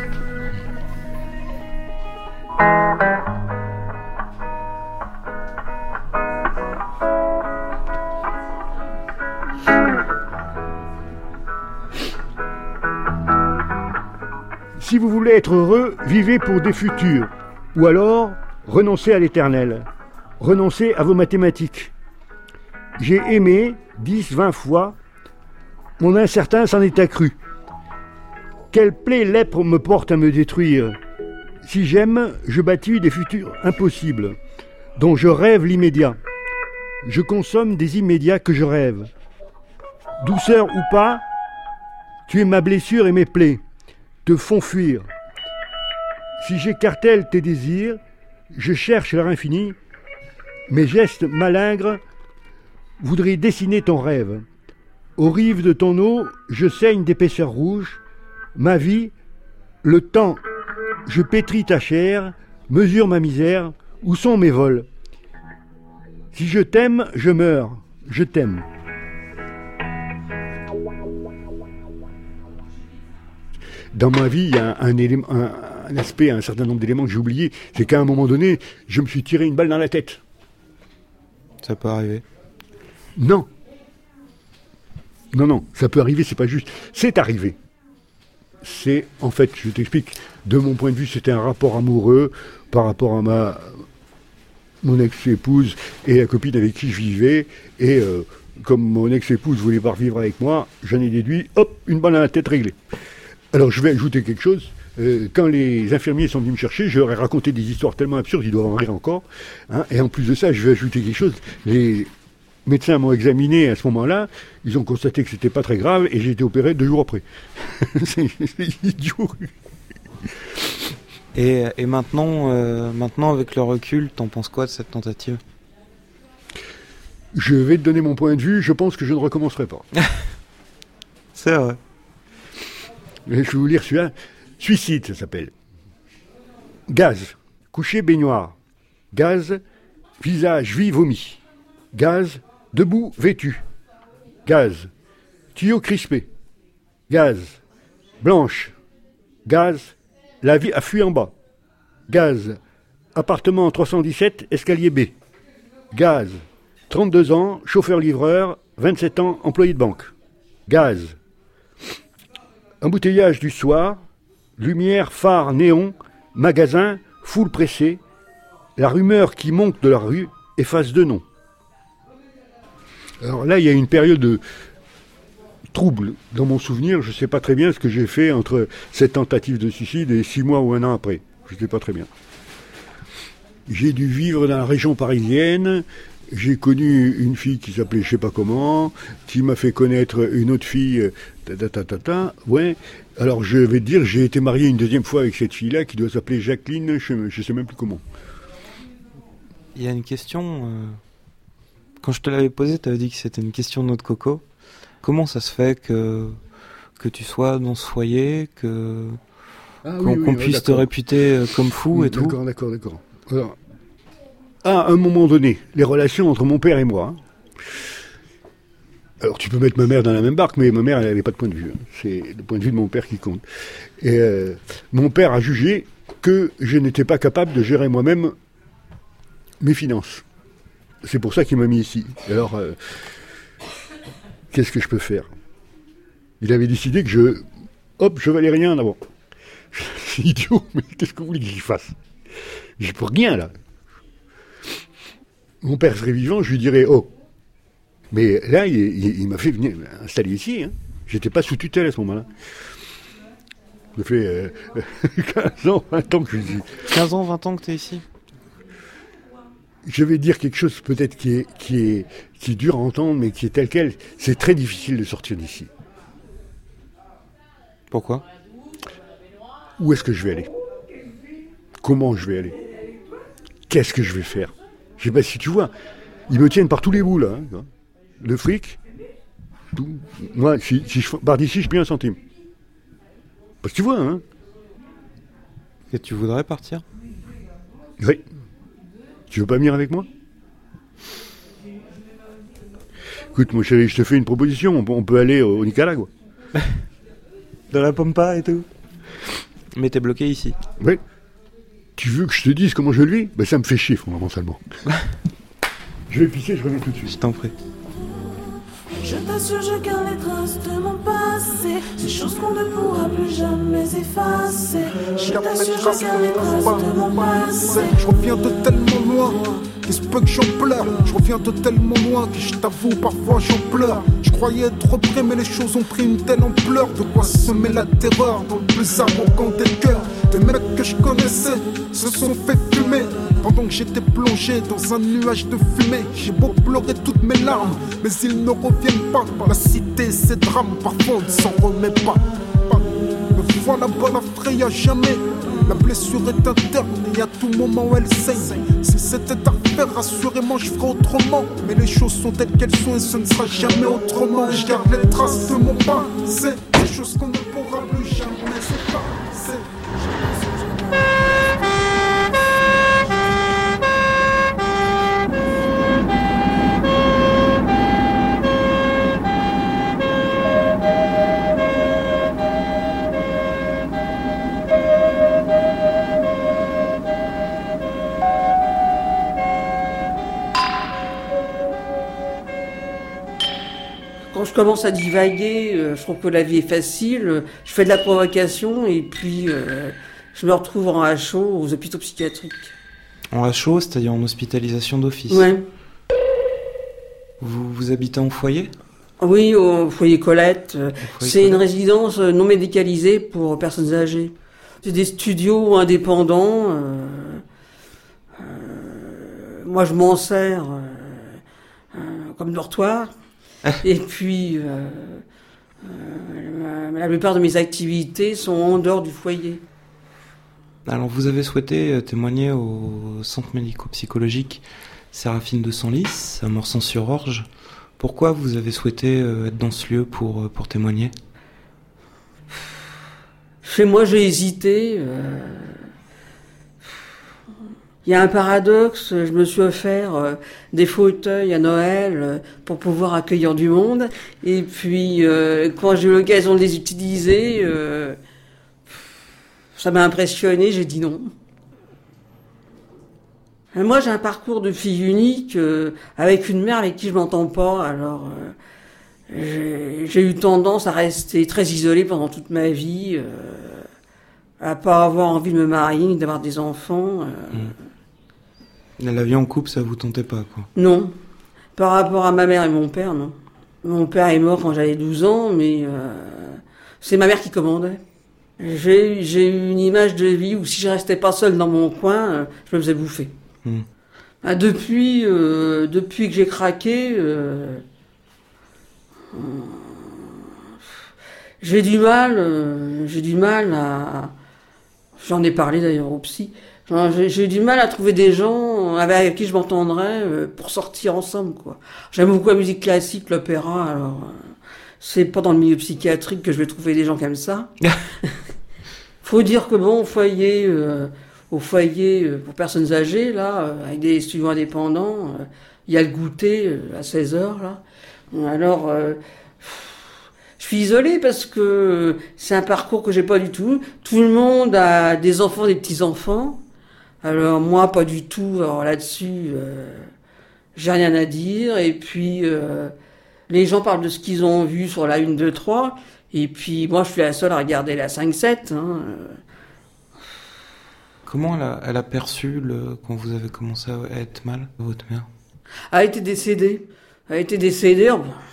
Speaker 4: Si vous voulez être heureux, vivez pour des futurs. Ou alors, renoncez à l'éternel. Renoncez à vos mathématiques. J'ai aimé, dix, vingt fois, mon incertain s'en est accru. Quelle plaie lèpre me porte à me détruire. Si j'aime, je bâtis des futurs impossibles, dont je rêve l'immédiat. Je consomme des immédiats que je rêve. Douceur ou pas, tu es ma blessure et mes plaies te font fuir. Si j'écartèle tes désirs, je cherche leur infini, mes gestes malingres voudraient dessiner ton rêve. Aux rives de ton eau, je saigne d'épaisseur rouge, ma vie, le temps, je pétris ta chair, mesure ma misère, où sont mes vols? Si je t'aime, je meurs, je t'aime. Dans ma vie, il y a un, un, élément, un, un aspect, un certain nombre d'éléments que j'ai oubliés. C'est qu'à un moment donné, je me suis tiré une balle dans la tête.
Speaker 5: Ça peut arriver.
Speaker 4: Non. Non, non, ça peut arriver, c'est pas juste. C'est arrivé. C'est, en fait, je t'explique, de mon point de vue, c'était un rapport amoureux par rapport à ma, mon ex-épouse et la copine avec qui je vivais. Et euh, comme mon ex-épouse voulait pas vivre avec moi, j'en ai déduit, hop, une balle dans la tête réglée. Alors je vais ajouter quelque chose. Euh, quand les infirmiers sont venus me chercher, je leur ai raconté des histoires tellement absurdes, ils doivent en rire encore. Hein, et en plus de ça, je vais ajouter quelque chose. Les médecins m'ont examiné à ce moment-là, ils ont constaté que c'était pas très grave et j'ai été opéré deux jours après. c'est, c'est idiot.
Speaker 5: Et, et maintenant, euh, maintenant, avec le recul, t'en penses quoi de cette tentative?
Speaker 4: Je vais te donner mon point de vue, je pense que je ne recommencerai pas.
Speaker 5: C'est vrai.
Speaker 4: Je vais vous lire celui-là. Suicide, ça s'appelle. Gaz, coucher baignoire. Gaz, visage vie vomi. Gaz, debout vêtu. Gaz, tuyau crispé. Gaz, blanche. Gaz, la vie a fui en bas. Gaz, appartement trois cent dix-sept, escalier B. Gaz, trente-deux ans, chauffeur-livreur, vingt-sept ans, employé de banque. Gaz, embouteillage du soir, lumière, phare, néon, magasin, foule pressée, la rumeur qui monte de la rue efface deux noms. Alors là, il y a une période de trouble dans mon souvenir. Je ne sais pas très bien ce que j'ai fait entre cette tentative de suicide et six mois ou un an après. Je ne sais pas très bien. J'ai dû vivre dans la région parisienne j'ai connu une fille qui s'appelait je sais pas comment, qui m'a fait connaître une autre fille, ta ta ta ta ta, ouais. Alors je vais te dire, j'ai été marié une deuxième fois avec cette fille-là qui doit s'appeler Jacqueline, je, je sais même plus comment.
Speaker 5: Il y a une question, euh, quand je te l'avais posée, tu avais dit que c'était une question de notre coco. Comment ça se fait que, que tu sois dans ce foyer, que,
Speaker 4: ah,
Speaker 5: qu'on,
Speaker 4: oui, oui,
Speaker 5: qu'on
Speaker 4: oui,
Speaker 5: puisse
Speaker 4: d'accord.
Speaker 5: te réputer comme fou
Speaker 4: oui,
Speaker 5: et
Speaker 4: d'accord,
Speaker 5: tout?
Speaker 4: D'accord, d'accord, d'accord. Alors, à un moment donné, les relations entre mon père et moi. Hein. Alors tu peux mettre ma mère dans la même barque, mais ma mère, elle n'avait pas de point de vue. Hein. C'est le point de vue de mon père qui compte. Et euh, mon père a jugé que je n'étais pas capable de gérer moi-même mes finances. C'est pour ça qu'il m'a mis ici. Alors, euh, qu'est-ce que je peux faire? Il avait décidé que je... Hop, je valais rien d'abord. C'est idiot, mais qu'est-ce que vous voulez que j'y fasse? J'y peux rien, là. Mon père serait vivant, je lui dirais « Oh ». Mais là, il, il, il m'a fait venir installer ici. Hein. J'étais pas sous tutelle à ce moment-là. Ça fait euh, quinze ans, vingt ans que je suis ici.
Speaker 5: quinze ans, vingt ans que tu es ici?
Speaker 4: Je vais dire quelque chose peut-être qui est, qui est, qui est dur à entendre, mais qui est tel quel. C'est très difficile de sortir d'ici.
Speaker 5: Pourquoi?
Speaker 4: Où est-ce que je vais aller? Comment je vais aller? Qu'est-ce que je vais faire? Je sais pas si tu vois. Ils me tiennent par tous les bouts, là. Hein. Le fric, tout. Moi, si, si je pars d'ici, je paye un centime. Parce que tu vois, hein.
Speaker 5: Et tu voudrais partir?
Speaker 4: Oui. Tu veux pas venir avec moi? Écoute, mon chéri, je te fais une proposition. On peut, on peut aller au Nicaragua.
Speaker 5: Dans la pampa et tout. Mais t'es bloqué ici.
Speaker 4: Oui. Tu veux que je te dise comment je le vis? Ben, ça me fait chier, fondamentalement. Je vais pisser, je reviens tout de suite.
Speaker 5: Je t'en prie.
Speaker 9: Je t'assure, je garde les traces de mon passé, ces choses qu'on ne pourra plus jamais effacer. Je t'assure, je garde les traces de mon passé.
Speaker 8: Je reviens de tellement loin, qu'il se peut que j'en pleure. Je reviens de tellement loin que je t'avoue, parfois j'en pleure. Je croyais être prêt, mais les choses ont pris une telle ampleur. De quoi semer la terreur dans le plus arrogant des cœurs. Des mecs que je connaissais se sont fait fumer pendant que j'étais plongé dans un nuage de fumée. J'ai beau pleurer toutes mes larmes, mais ils ne reviennent pas. La cité, ses drames, parfois on ne s'en remet pas. Me voilà bas la fraye à jamais. La blessure est interne et à tout moment elle saigne. Si c'était à refaire, assurément je ferais autrement. Mais les choses sont telles qu'elles sont et ce ne sera jamais autrement. Je garde les traces de mon passé, des choses qu'on ne pourra plus jamais effacer.
Speaker 2: Quand je commence à divaguer, euh, je trouve que la vie est facile, euh, je fais de la provocation et puis euh, je me retrouve en H O aux hôpitaux psychiatriques.
Speaker 5: En H O, c'est-à-dire en hospitalisation d'office?
Speaker 2: Ouais.
Speaker 5: Vous, vous habitez en foyer?
Speaker 2: Oui, au foyer Colette. Euh,
Speaker 5: foyer
Speaker 2: c'est
Speaker 5: Colette.
Speaker 2: une résidence non médicalisée pour personnes âgées. C'est des studios indépendants. Euh, euh, moi, je m'en sers euh, euh, comme dortoir. Et puis, euh, euh, la plupart de mes activités sont en dehors du foyer.
Speaker 5: Alors, vous avez souhaité témoigner au centre médico-psychologique Séraphine de Senlis, à Morsan-sur-Orge. Pourquoi vous avez souhaité être dans ce lieu pour, pour témoigner?
Speaker 2: Chez moi, j'ai hésité. Euh... Il y a un paradoxe, je me suis offert euh, des fauteuils à Noël euh, pour pouvoir accueillir du monde. Et puis, euh, quand j'ai eu l'occasion de les utiliser, euh, ça m'a impressionné, j'ai dit non. Et moi, j'ai un parcours de fille unique, euh, avec une mère avec qui je m'entends pas. Alors, euh, j'ai, j'ai eu tendance à rester très isolée pendant toute ma vie, euh, à pas avoir envie de me marier, ni d'avoir des enfants. Euh,
Speaker 5: mmh. La vie en couple, ça vous tentait pas, quoi?
Speaker 2: Non. Par rapport à ma mère et mon père, non. Mon père est mort quand j'avais douze ans, mais euh, c'est ma mère qui commandait. J'ai, j'ai eu une image de vie où si je restais pas seule dans mon coin, euh, je me faisais bouffer.
Speaker 5: Mmh.
Speaker 2: Ah, depuis, euh, depuis que j'ai craqué, euh, euh, j'ai du mal, euh, j'ai du mal à... J'en ai parlé d'ailleurs au psy. J'ai, j'ai du mal à trouver des gens avec qui je m'entendrais euh, pour sortir ensemble, quoi. J'aime beaucoup la musique classique, l'opéra, alors euh, c'est pas dans le milieu psychiatrique que je vais trouver des gens comme ça. Faut dire que bon, au foyer, euh, au foyer euh, pour personnes âgées, là, euh, avec des studios indépendants, il euh, y a le goûter euh, à seize heures, là. Alors, euh, je suis isolée parce que c'est un parcours que j'ai pas du tout. Tout le monde a des enfants, des petits-enfants. Alors moi, pas du tout. Alors là-dessus, euh, j'ai rien à dire. Et puis, euh, les gens parlent de ce qu'ils ont vu sur la une, deux, trois. Et puis, moi, je suis la seule à regarder la cinq, sept. Hein.
Speaker 5: Comment elle a, elle a perçu le, quand vous avez commencé à être mal, votre mère?
Speaker 2: Elle a été décédée. Elle a été décédée.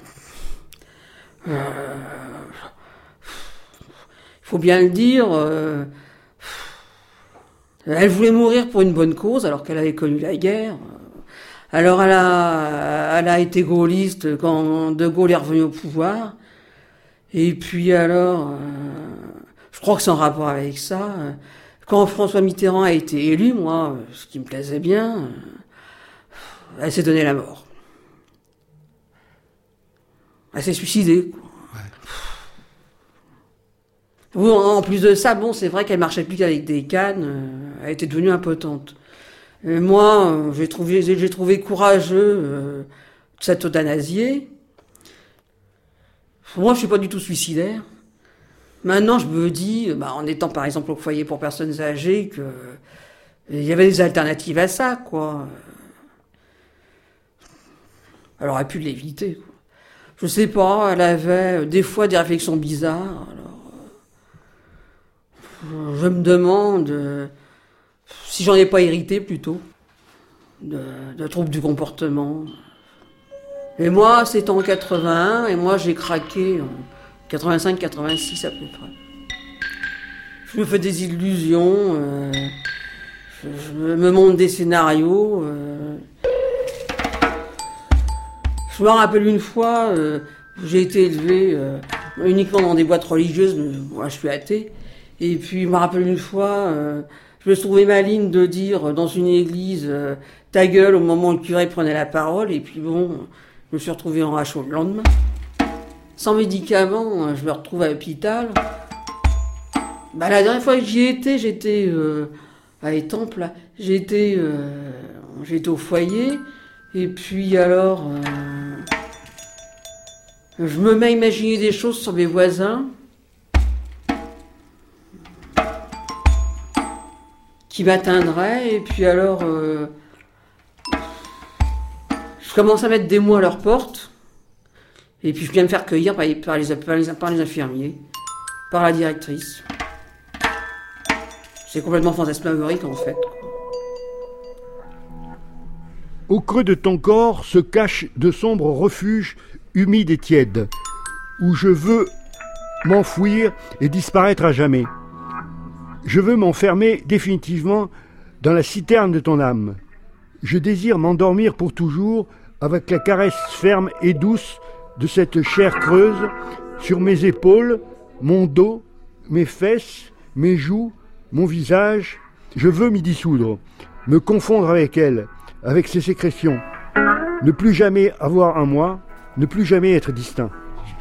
Speaker 2: Il euh, faut bien le dire. Euh, Elle voulait mourir pour une bonne cause, alors qu'elle avait connu la guerre. Alors elle a, elle a été gaulliste quand De Gaulle est revenu au pouvoir. Et puis alors, euh, je crois que c'est en rapport avec ça. Quand François Mitterrand a été élu, moi, ce qui me plaisait bien, elle s'est donné la mort. Elle s'est suicidée, quoi. Bon, en plus de ça, bon, c'est vrai qu'elle marchait plus qu'avec des cannes, euh, elle était devenue impotente. Et moi, euh, j'ai trouvé, j'ai, j'ai trouvé courageux euh, de s'être euthanasié. Moi, je suis pas du tout suicidaire. Maintenant, je me dis, bah, en étant par exemple au foyer pour personnes âgées, que il y avait des alternatives à ça, quoi. Elle aurait pu l'éviter, quoi. Je sais pas, elle avait des fois des réflexions bizarres. Alors, je me demande euh, si j'en ai pas hérité plutôt de, de troubles du comportement. Et moi, c'est en quatre-vingt-un, et moi j'ai craqué en quatre-vingt-cinq quatre-vingt-six à peu près. Je me fais des illusions, euh, je, je me monte des scénarios. Euh. Je me rappelle une fois, euh, j'ai été élevé euh, uniquement dans des boîtes religieuses, mais moi je suis athée. Et puis, je me rappelle une fois, euh, je me trouvais maligne de dire dans une église euh, « ta gueule » au moment où le curé prenait la parole. Et puis bon, je me suis retrouvé en rachot le lendemain. Sans médicaments, je me retrouve à l'hôpital. Bah, la dernière fois que j'y étais, j'étais euh, à Étampes, là. J'étais, euh, j'étais au foyer. Et puis alors, euh, je me mets à imaginer des choses sur mes voisins. Qui m'atteindrait, et puis alors euh, je commence à mettre des mots à leur porte, et puis je viens me faire cueillir par les, par les, par les, par les infirmiers, par la directrice. C'est complètement fantasmagorique en fait.
Speaker 4: Au creux de ton corps se cachent de sombres refuges humides et tièdes, où je veux m'enfouir et disparaître à jamais. Je veux m'enfermer définitivement dans la citerne de ton âme. Je désire m'endormir pour toujours avec la caresse ferme et douce de cette chair creuse sur mes épaules, mon dos, mes fesses, mes joues, mon visage. Je veux m'y dissoudre, me confondre avec elle, avec ses sécrétions. Ne plus jamais avoir un moi, ne plus jamais être distinct.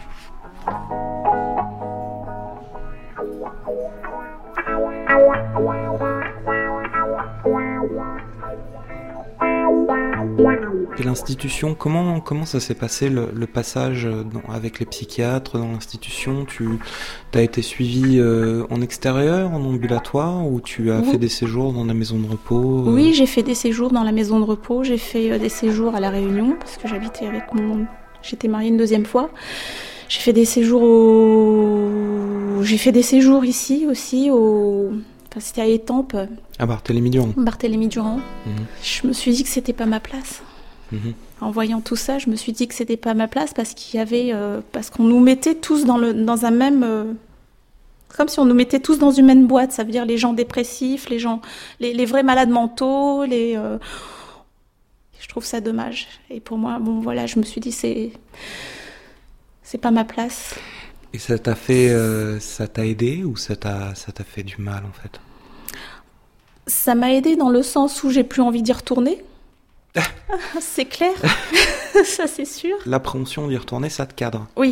Speaker 5: Et l'institution, comment, comment ça s'est passé le, le passage dans, avec les psychiatres dans l'institution? Tu as été suivi euh, en extérieur, en ambulatoire, ou tu as oui. fait des séjours dans la maison de repos? euh...
Speaker 7: Oui, j'ai fait des séjours dans la maison de repos, j'ai fait euh, des séjours à La Réunion, parce que j'habitais avec mon... J'étais mariée une deuxième fois. J'ai fait des séjours au... J'ai fait des séjours ici aussi, au... Enfin, c'était à Étampes.
Speaker 5: À Barthélemy-Durand.
Speaker 7: Barthélemy-Durand.
Speaker 5: Mmh.
Speaker 7: Je me suis dit que c'était pas ma place. Mmh. En voyant tout ça, je me suis dit que c'était pas ma place parce qu'il y avait, euh, parce qu'on nous mettait tous dans le, dans un même, euh, comme si on nous mettait tous dans une même boîte. Ça veut dire les gens dépressifs, les gens, les, les vrais malades mentaux, les, euh, Je trouve ça dommage. Et pour moi, bon voilà, je me suis dit c'est c'est pas ma place.
Speaker 5: Et ça t'a fait, euh, ça t'a aidé ou ça t'a, ça t'a fait du mal en fait?
Speaker 7: Ça m'a aidé dans le sens où j'ai plus envie d'y retourner. C'est clair, ça c'est sûr.
Speaker 5: L'appréhension d'y retourner, ça te cadre?
Speaker 7: Oui.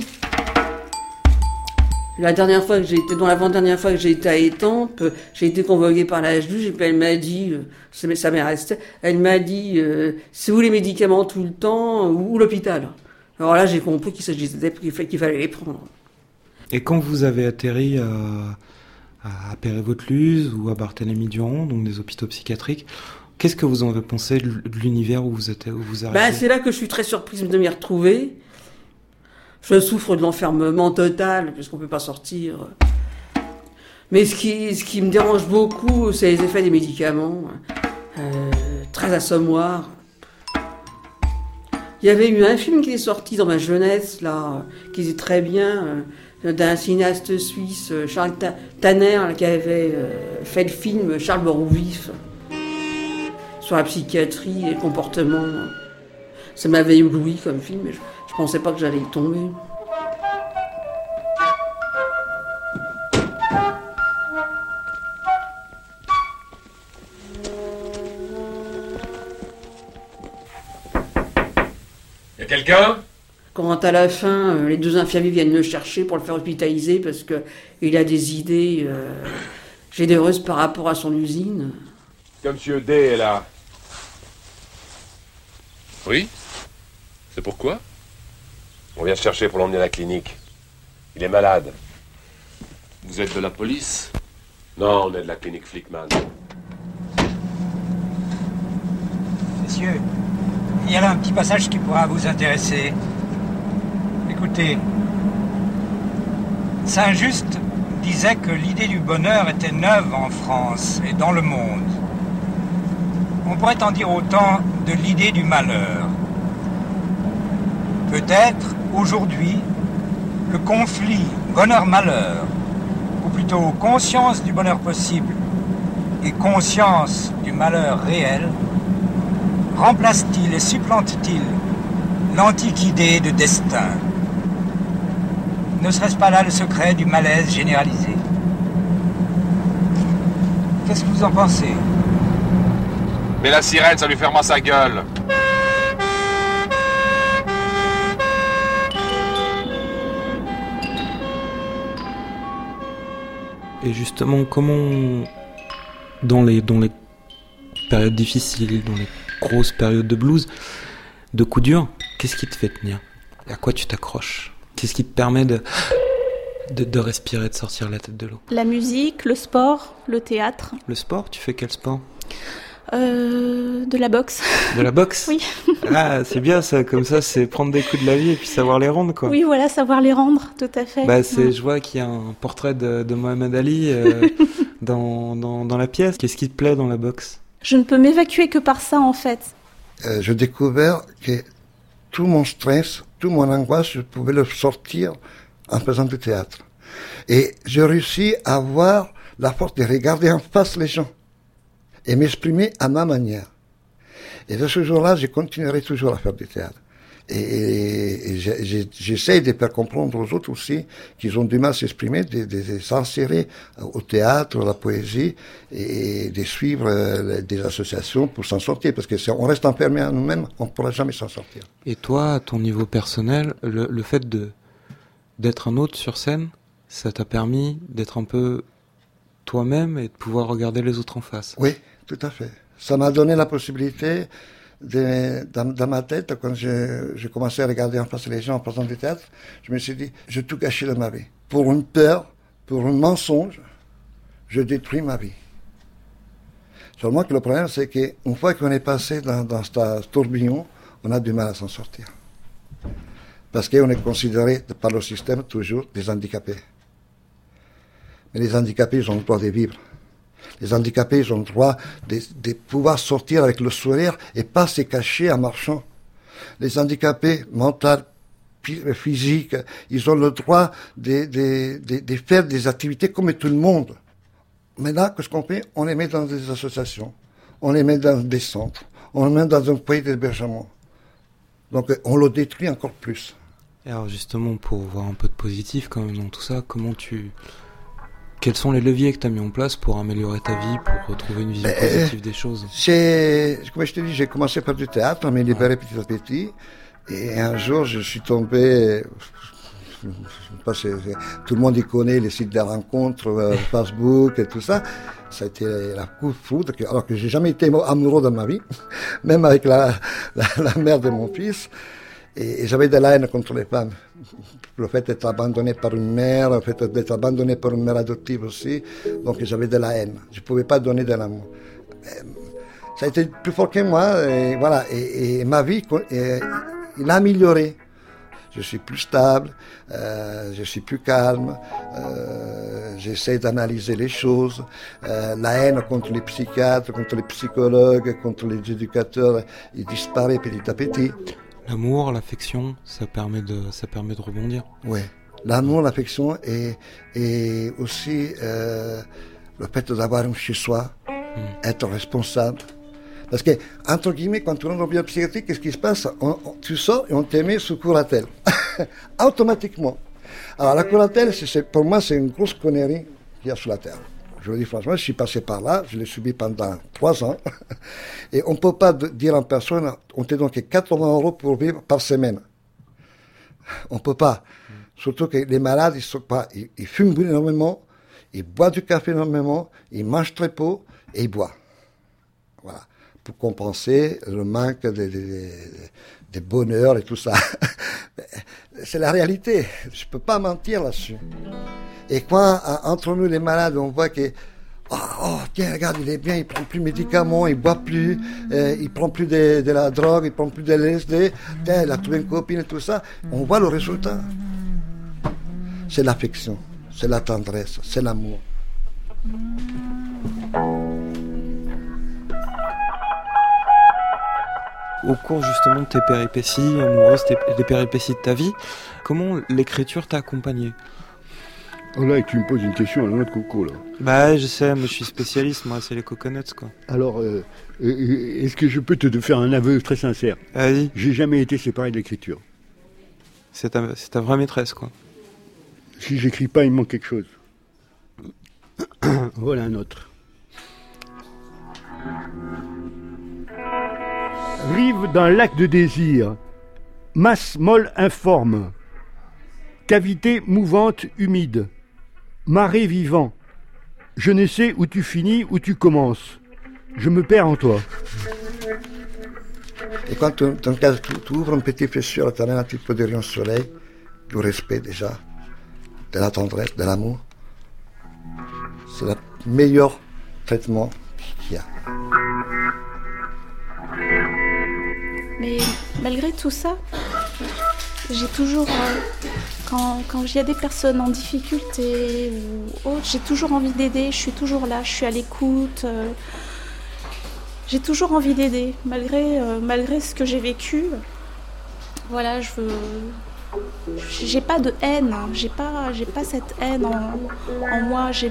Speaker 2: La dernière fois que j'ai été, dans l'avant-dernière fois que j'ai été à Étampes, j'ai été convoquée par la juge et puis elle m'a dit, euh, ça m'est resté, elle m'a dit, euh, c'est où les médicaments tout le temps ou, ou l'hôpital? Alors là, j'ai compris qu'il s'agissait qu'il fallait les prendre.
Speaker 5: Et quand vous avez atterri euh, à Perré-Vaucluse ou à Barthélemy-Durand, donc des hôpitaux psychiatriques, qu'est-ce que vous en avez pensé de l'univers où vous êtes, où vous arrivez?
Speaker 2: Ben, c'est là que je suis très surprise de m'y retrouver. Je souffre de l'enfermement total, puisqu'on ne peut pas sortir. Mais ce qui, ce qui me dérange beaucoup, c'est les effets des médicaments. Euh, très assommoirs. Il y avait eu un film qui est sorti dans ma jeunesse, là, qui était très bien, euh, d'un cinéaste suisse, Charles Tanner, qui avait euh, fait le film Charles mort ou vif, sur la psychiatrie et le comportement. Ça m'avait ébloui comme film, mais je, je pensais pas que j'allais y tomber.
Speaker 11: Y a quelqu'un?
Speaker 2: Quand à la fin, les deux infirmiers viennent le chercher pour le faire hospitaliser parce qu'il a des idées euh, généreuses par rapport à son usine.
Speaker 11: Que Monsieur D est là. Oui? C'est pourquoi? On vient le chercher pour l'emmener à la clinique. Il est malade. Vous êtes de la police? Non, on est de la clinique Flickman.
Speaker 12: Messieurs, il y a là un petit passage qui pourra vous intéresser. Écoutez, Saint-Just disait que l'idée du bonheur était neuve en France et dans le monde. On pourrait en dire autant de l'idée du malheur. Peut-être, aujourd'hui, le conflit bonheur-malheur, ou plutôt conscience du bonheur possible et conscience du malheur réel, remplace-t-il et supplante-t-il l'antique idée de destin? Ne serait-ce pas là le secret du malaise généralisé? Qu'est-ce que vous en pensez?
Speaker 11: Mais la sirène, ça lui ferma sa gueule.
Speaker 5: Et justement, comment, dans les, dans les périodes difficiles, dans les grosses périodes de blues, de coups durs, qu'est-ce qui te fait tenir? À quoi tu t'accroches? Qu'est-ce qui te permet de, de, de respirer, de sortir la tête de l'eau?
Speaker 7: La musique, le sport, le théâtre.
Speaker 5: Le sport? Tu fais quel sport?
Speaker 7: Euh, de la boxe.
Speaker 5: De la boxe?
Speaker 7: Oui.
Speaker 5: Ah, c'est bien ça, comme ça, c'est prendre des coups de la vie et puis savoir les rendre, quoi.
Speaker 7: Oui, voilà, savoir les rendre, tout à fait.
Speaker 5: Bah, c'est,
Speaker 7: ouais.
Speaker 5: Je vois qu'il y a un portrait de, de Mohamed Ali euh, dans, dans, dans la pièce. Qu'est-ce qui te plaît dans la boxe?
Speaker 7: Je ne peux m'évacuer que par ça, en fait.
Speaker 6: Euh, j'ai découvert que tout mon stress, toute mon angoisse, je pouvais le sortir en faisant du théâtre. Et j'ai réussi à avoir la force de regarder en face les gens et m'exprimer à ma manière. Et de ce jour-là, je continuerai toujours à faire du théâtre. Et, et, et j'ai, j'essaie de faire comprendre aux autres aussi qu'ils ont du mal à s'exprimer, de, de, de s'insérer au théâtre, à la poésie, et de suivre des associations pour s'en sortir. Parce que si on reste enfermé à nous-mêmes, on ne pourra jamais s'en sortir.
Speaker 5: Et toi, à ton niveau personnel, le, le fait de, d'être un autre sur scène, ça t'a permis d'être un peu toi-même et de pouvoir regarder les autres en face?
Speaker 6: Oui, tout à fait. Ça m'a donné la possibilité, de, dans, dans ma tête, quand j'ai, j'ai commencé à regarder en face les gens en faisant du théâtre, je me suis dit, j'ai tout gâché de ma vie. Pour une peur, pour un mensonge, je détruis ma vie. Seulement que le problème, c'est qu'une fois qu'on est passé dans, dans ce tourbillon, on a du mal à s'en sortir. Parce qu'on est considéré par le système toujours des handicapés. Mais les handicapés, ils ont le droit de vivre. Les handicapés, ils ont le droit de, de pouvoir sortir avec le sourire et pas se cacher en marchant. Les handicapés mentaux, physiques, ils ont le droit de, de, de, de faire des activités comme tout le monde. Maintenant, qu'est-ce qu'on fait? On les met dans des associations, on les met dans des centres, on le met dans un foyer d'hébergement. Donc on le détruit encore plus.
Speaker 5: Et alors justement, pour voir un peu de positif quand même dans tout ça, comment tu... Quels sont les leviers que tu as mis en place pour améliorer ta vie, pour retrouver une vision ben, positive des choses?
Speaker 6: J'ai, comme je te dis, j'ai commencé par du théâtre, on m'a libéré petit à petit. Et un jour, je suis tombé... Je sais pas, c'est, c'est, tout le monde y connaît les sites de rencontres, euh, Facebook et tout ça. Ça a été la coup de foudre, alors que j'ai jamais été amoureux dans ma vie, même avec la, la, la mère de mon fils. Et, et j'avais de la haine contre les femmes. Le fait d'être abandonné par une mère, le fait d'être abandonné par une mère adoptive aussi. Donc j'avais de la haine. Je ne pouvais pas donner de l'amour. Ça a été plus fort que moi. Et voilà. Et, et ma vie, et, il a amélioré. Je suis plus stable, euh, je suis plus calme, euh, j'essaie d'analyser les choses. Euh, la haine contre les psychiatres, contre les psychologues, contre les éducateurs, il disparaît petit à petit.
Speaker 5: L'amour, l'affection, ça permet de, ça permet de rebondir.
Speaker 6: Oui, l'amour, l'affection et, et aussi euh, le fait d'avoir un chez-soi, mmh. être responsable. Parce que, entre guillemets, quand tu rentres en biopsychiatrie, qu'est-ce qui se passe? on, on, Tu sors et on te met sous curatelle. Automatiquement. Alors, la curatelle, c'est, c'est, pour moi, c'est une grosse connerie qu'il y a sur la Terre. Je vous dis franchement, je suis passé par là, je l'ai subi pendant trois ans. Et on ne peut pas dire en personne, on te donne que quatre-vingts euros pour vivre par semaine. On ne peut pas. Mmh. Surtout que les malades, ils, sont pas, ils, ils fument énormément, ils boivent du café énormément, ils mangent très peu et ils boivent. Voilà. Pour compenser le manque de, de, de, de bonheur et tout ça. C'est la réalité. Je ne peux pas mentir là-dessus. Et quand, entre nous les malades, on voit que, oh, oh tiens, regarde, il est bien, il ne prend plus de médicaments, il ne boit plus, euh, il ne prend plus de, de la drogue, il ne prend plus de L S D, tiens, il a trouvé une copine et tout ça, on voit le résultat. C'est l'affection, c'est la tendresse, c'est l'amour.
Speaker 5: Au cours justement de tes péripéties amoureuses, tes, des péripéties de ta vie, comment l'écriture t'a accompagné?
Speaker 4: Oh là, tu me poses une question à la noix de coco, là.
Speaker 5: Bah, je sais, mais je suis spécialiste, moi, c'est les coconuts, quoi.
Speaker 4: Alors, euh, est-ce que je peux te faire un aveu très sincère?
Speaker 5: Vas-y.
Speaker 4: J'ai jamais été séparé de l'écriture.
Speaker 5: C'est ta, c'est ta vraie maîtresse, quoi.
Speaker 4: Si j'écris pas, il me manque quelque chose. Voilà un autre. Rive d'un lac de désir, masse molle informe, cavité mouvante humide, marais vivant, je ne sais où tu finis, où tu commences, je me perds en toi.
Speaker 6: Et quand tu, tu, tu ouvres une petite fissure, tu amènes un petit peu de rayon de soleil, du respect déjà, de la tendresse, de l'amour, c'est le meilleur traitement qu'il y a.
Speaker 7: Mais malgré tout ça, j'ai toujours, euh, quand, quand il y a des personnes en difficulté ou autres, j'ai toujours envie d'aider, je suis toujours là, je suis à l'écoute. Euh, j'ai toujours envie d'aider, malgré, euh, malgré ce que j'ai vécu. Voilà, je veux... J'ai pas de haine, j'ai pas, j'ai pas cette haine en, en moi. J'ai...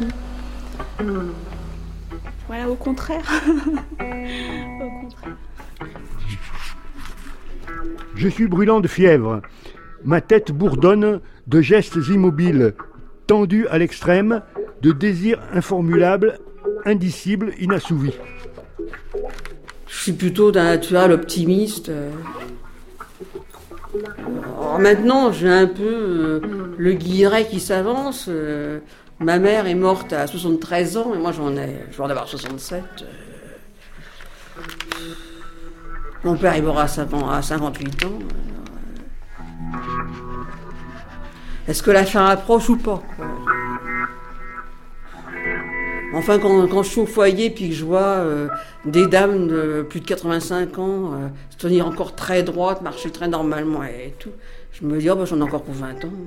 Speaker 7: Voilà, au contraire. Au contraire.
Speaker 4: Je suis brûlant de fièvre. Ma tête bourdonne de gestes immobiles, tendus à l'extrême, de désirs informulables, indicibles, inassouvis.
Speaker 2: Je suis plutôt d'un naturel optimiste. Alors maintenant, j'ai un peu euh, le guilleret qui s'avance. Euh, ma mère est morte à soixante-treize ans et moi j'en ai, je vais en avoir soixante-sept. Euh, mon père est mort à cinquante-huit ans. Euh, est-ce que la fin approche ou pas, quoi? Enfin, quand, quand je suis au foyer puis que je vois euh, des dames de plus de quatre-vingt-cinq ans euh, se tenir encore très droite, marcher très normalement et tout, je me dis, oh, bah, j'en ai encore pour vingt ans.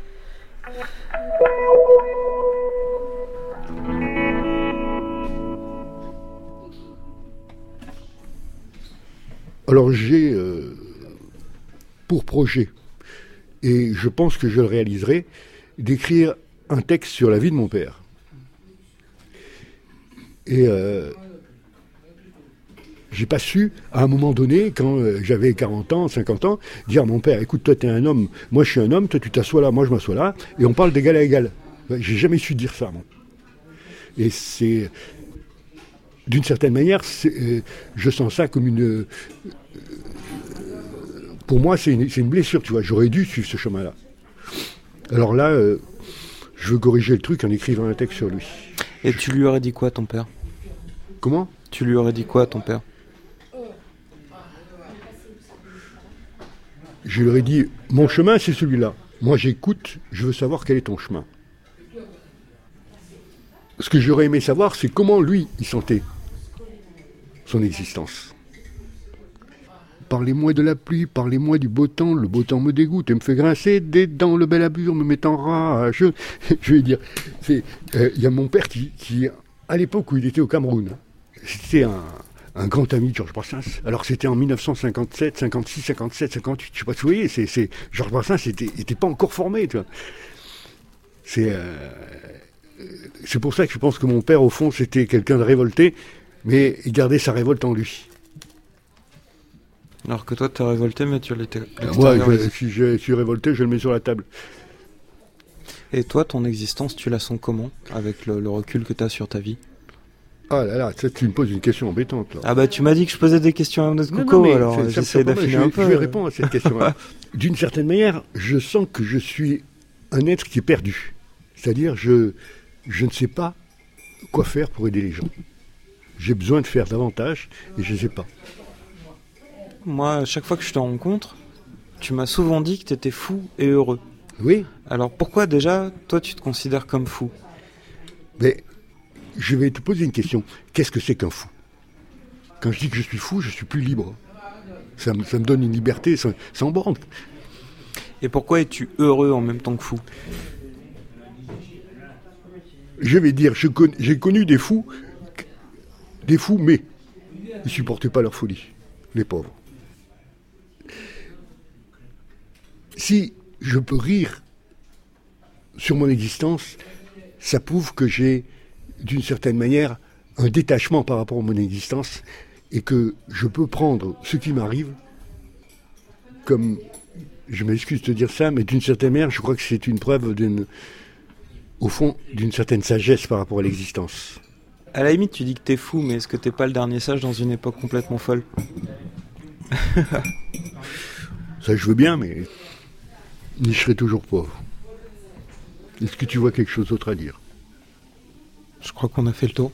Speaker 4: Alors j'ai euh, pour projet, et je pense que je le réaliserai, d'écrire un texte sur la vie de mon père. Et euh, j'ai pas su, à un moment donné, quand euh, j'avais quarante ans, cinquante ans, dire à mon père, écoute, toi t'es un homme, moi je suis un homme, toi tu t'assois là, moi je m'assois là, et on parle d'égal à égal. J'ai jamais su dire ça, moi. Et c'est, d'une certaine manière, c'est, euh, je sens ça comme une... Euh, pour moi, c'est une, c'est une blessure, tu vois, j'aurais dû suivre ce chemin-là. Alors là, euh, je veux corriger le truc en écrivant un texte sur lui.
Speaker 5: Et tu lui aurais dit quoi, ton père ?
Speaker 4: Comment ?
Speaker 5: Tu lui aurais dit quoi, ton père ?
Speaker 4: Je leur ai dit, mon chemin, c'est celui-là. Moi, j'écoute, je veux savoir quel est ton chemin. Ce que j'aurais aimé savoir, c'est comment lui, il sentait son existence. Parlez-moi de la pluie, parlez-moi du beau temps, le beau temps me dégoûte et me fait grincer des dents, le bel abur me met en rage. Je vais dire, il euh, y a mon père qui, qui, à l'époque où il était au Cameroun, c'était un, un grand ami de Georges Brassens. Alors c'était en dix-neuf cent cinquante-sept, cinquante-six, cinquante-sept, cinquante-huit, je sais pas si vous voyez, c'est, c'est, Georges Brassens n'était pas encore formé, tu vois. C'est, euh, c'est pour ça que je pense que mon père, au fond, c'était quelqu'un de révolté, mais il gardait sa révolte en lui.
Speaker 5: Alors que toi, t'es révolté, mais tu l'étais.
Speaker 4: Moi, je, si je suis révolté, je le mets sur la table.
Speaker 5: Et toi, ton existence, tu la sens comment, avec le, le recul que t'as sur ta vie ?
Speaker 4: Ah là là, ça, tu me poses une question embêtante. Là.
Speaker 5: Ah bah, tu m'as dit que je posais des questions à notre Coucou, alors j'essaie d'affiner
Speaker 4: je,
Speaker 5: un peu.
Speaker 4: Je vais répondre à cette question-là. D'une certaine manière, je sens que je suis un être qui est perdu. C'est-à-dire, je, je ne sais pas quoi faire pour aider les gens. J'ai besoin de faire davantage, et je ne sais pas.
Speaker 5: Moi, à chaque fois que je te rencontre, tu m'as souvent dit que tu étais fou et heureux.
Speaker 4: Oui.
Speaker 5: Alors pourquoi déjà, toi, tu te considères comme fou ?
Speaker 4: Mais je vais te poser une question. Qu'est-ce que c'est qu'un fou ? Quand je dis que je suis fou, je suis plus libre. Ça me, ça me donne une liberté sans, sans borne.
Speaker 5: Et pourquoi es-tu heureux en même temps que fou ?
Speaker 4: Je vais dire, je con, j'ai connu des fous, des fous, mais ils ne supportaient pas leur folie, les pauvres. Si je peux rire sur mon existence, ça prouve que j'ai, d'une certaine manière, un détachement par rapport à mon existence et que je peux prendre ce qui m'arrive comme, je m'excuse de dire ça, mais d'une certaine manière, je crois que c'est une preuve, d'une, au fond, d'une certaine sagesse par rapport à l'existence.
Speaker 5: À la limite, tu dis que t'es fou, mais est-ce que t'es pas le dernier sage dans une époque complètement folle ?
Speaker 4: Ça, je veux bien, mais... je serai toujours pauvre. Est-ce que tu vois quelque chose d'autre à dire ?
Speaker 5: Je crois qu'on a fait le tour.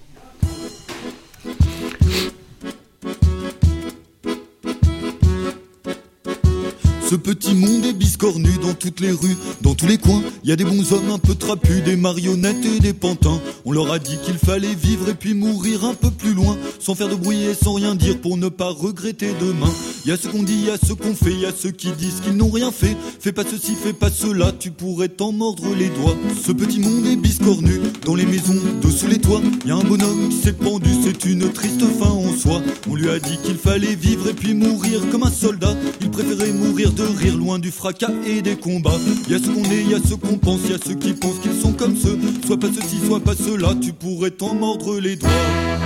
Speaker 13: Ce petit monde est biscornu dans toutes les rues, dans tous les coins. Il y a des bons hommes un peu trapus, des marionnettes et des pantins. On leur a dit qu'il fallait vivre et puis mourir un peu plus loin, sans faire de bruit et sans rien dire pour ne pas regretter demain. Il y a ce qu'on dit, il y a ce qu'on fait, il y a ceux qui disent qu'ils n'ont rien fait. Fais pas ceci, fais pas cela, tu pourrais t'en mordre les doigts. Ce petit monde est biscornu dans les maisons, dessous les toits. Il y a un bonhomme qui s'est pendu, c'est une triste fin en soi. On lui a dit qu'il fallait vivre et puis mourir comme un soldat. Il préférait mourir de rire loin du fracas et des combats. Il y a ce qu'on est, il y a ce qu'on pense, il y a ceux qui pensent qu'ils sont comme ceux. Soit pas ceci, soit pas cela, tu pourrais t'en mordre les doigts.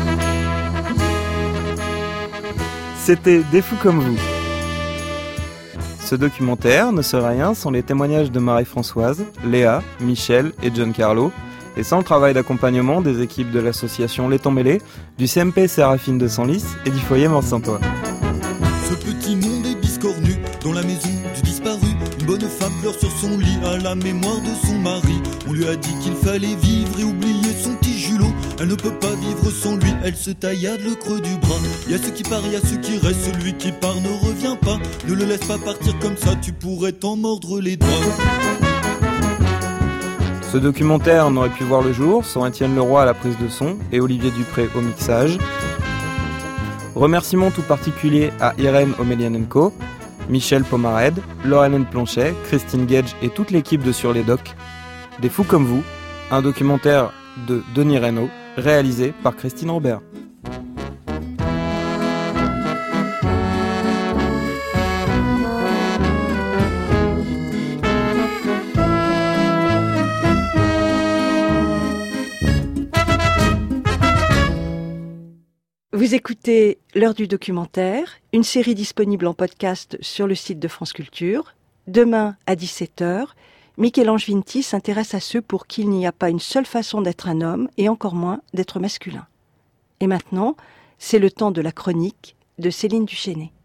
Speaker 5: C'était Des fous comme vous. Ce documentaire ne serait rien sans les témoignages de Marie-Françoise, Léa, Michel et Giancarlo, et sans le travail d'accompagnement des équipes de l'association Les Temps Mêlés, du C M P Séraphine de Senlis et du foyer Mort-Saint-Ouen.
Speaker 13: Ce petit monde est biscornu dans la maison du disparu. Une bonne femme pleure sur son lit à la mémoire de son mari. On lui a dit qu'il fallait vivre et oublier son petit julot. Elle ne peut pas vivre sans lui, elle se taillade le creux du bras. Il y a ceux qui partent, il y a ceux qui restent. Celui qui part ne revient pas. Ne le laisse pas partir comme ça, tu pourrais t'en mordre les doigts.
Speaker 5: Ce documentaire n'aurait pu voir le jour sans Étienne Leroy à la prise de son et Olivier Dupré au mixage. Remerciements tout particuliers à Irène Omelianenko, Michel Pomarède, Laurelène Planchet, Christine Gage et toute l'équipe de Sur les Docs. Des fous comme vous, un documentaire de Denis Reynaud, réalisé par Christine Robert.
Speaker 3: Vous Vous écoutez L'heure du documentaire, une série disponible en podcast sur le site de France Culture. Demain, à dix-sept heures, Michel-Ange Vinti s'intéresse à ceux pour qui il n'y a pas une seule façon d'être un homme et encore moins d'être masculin. Et maintenant, c'est le temps de la chronique de Céline Duchesnay.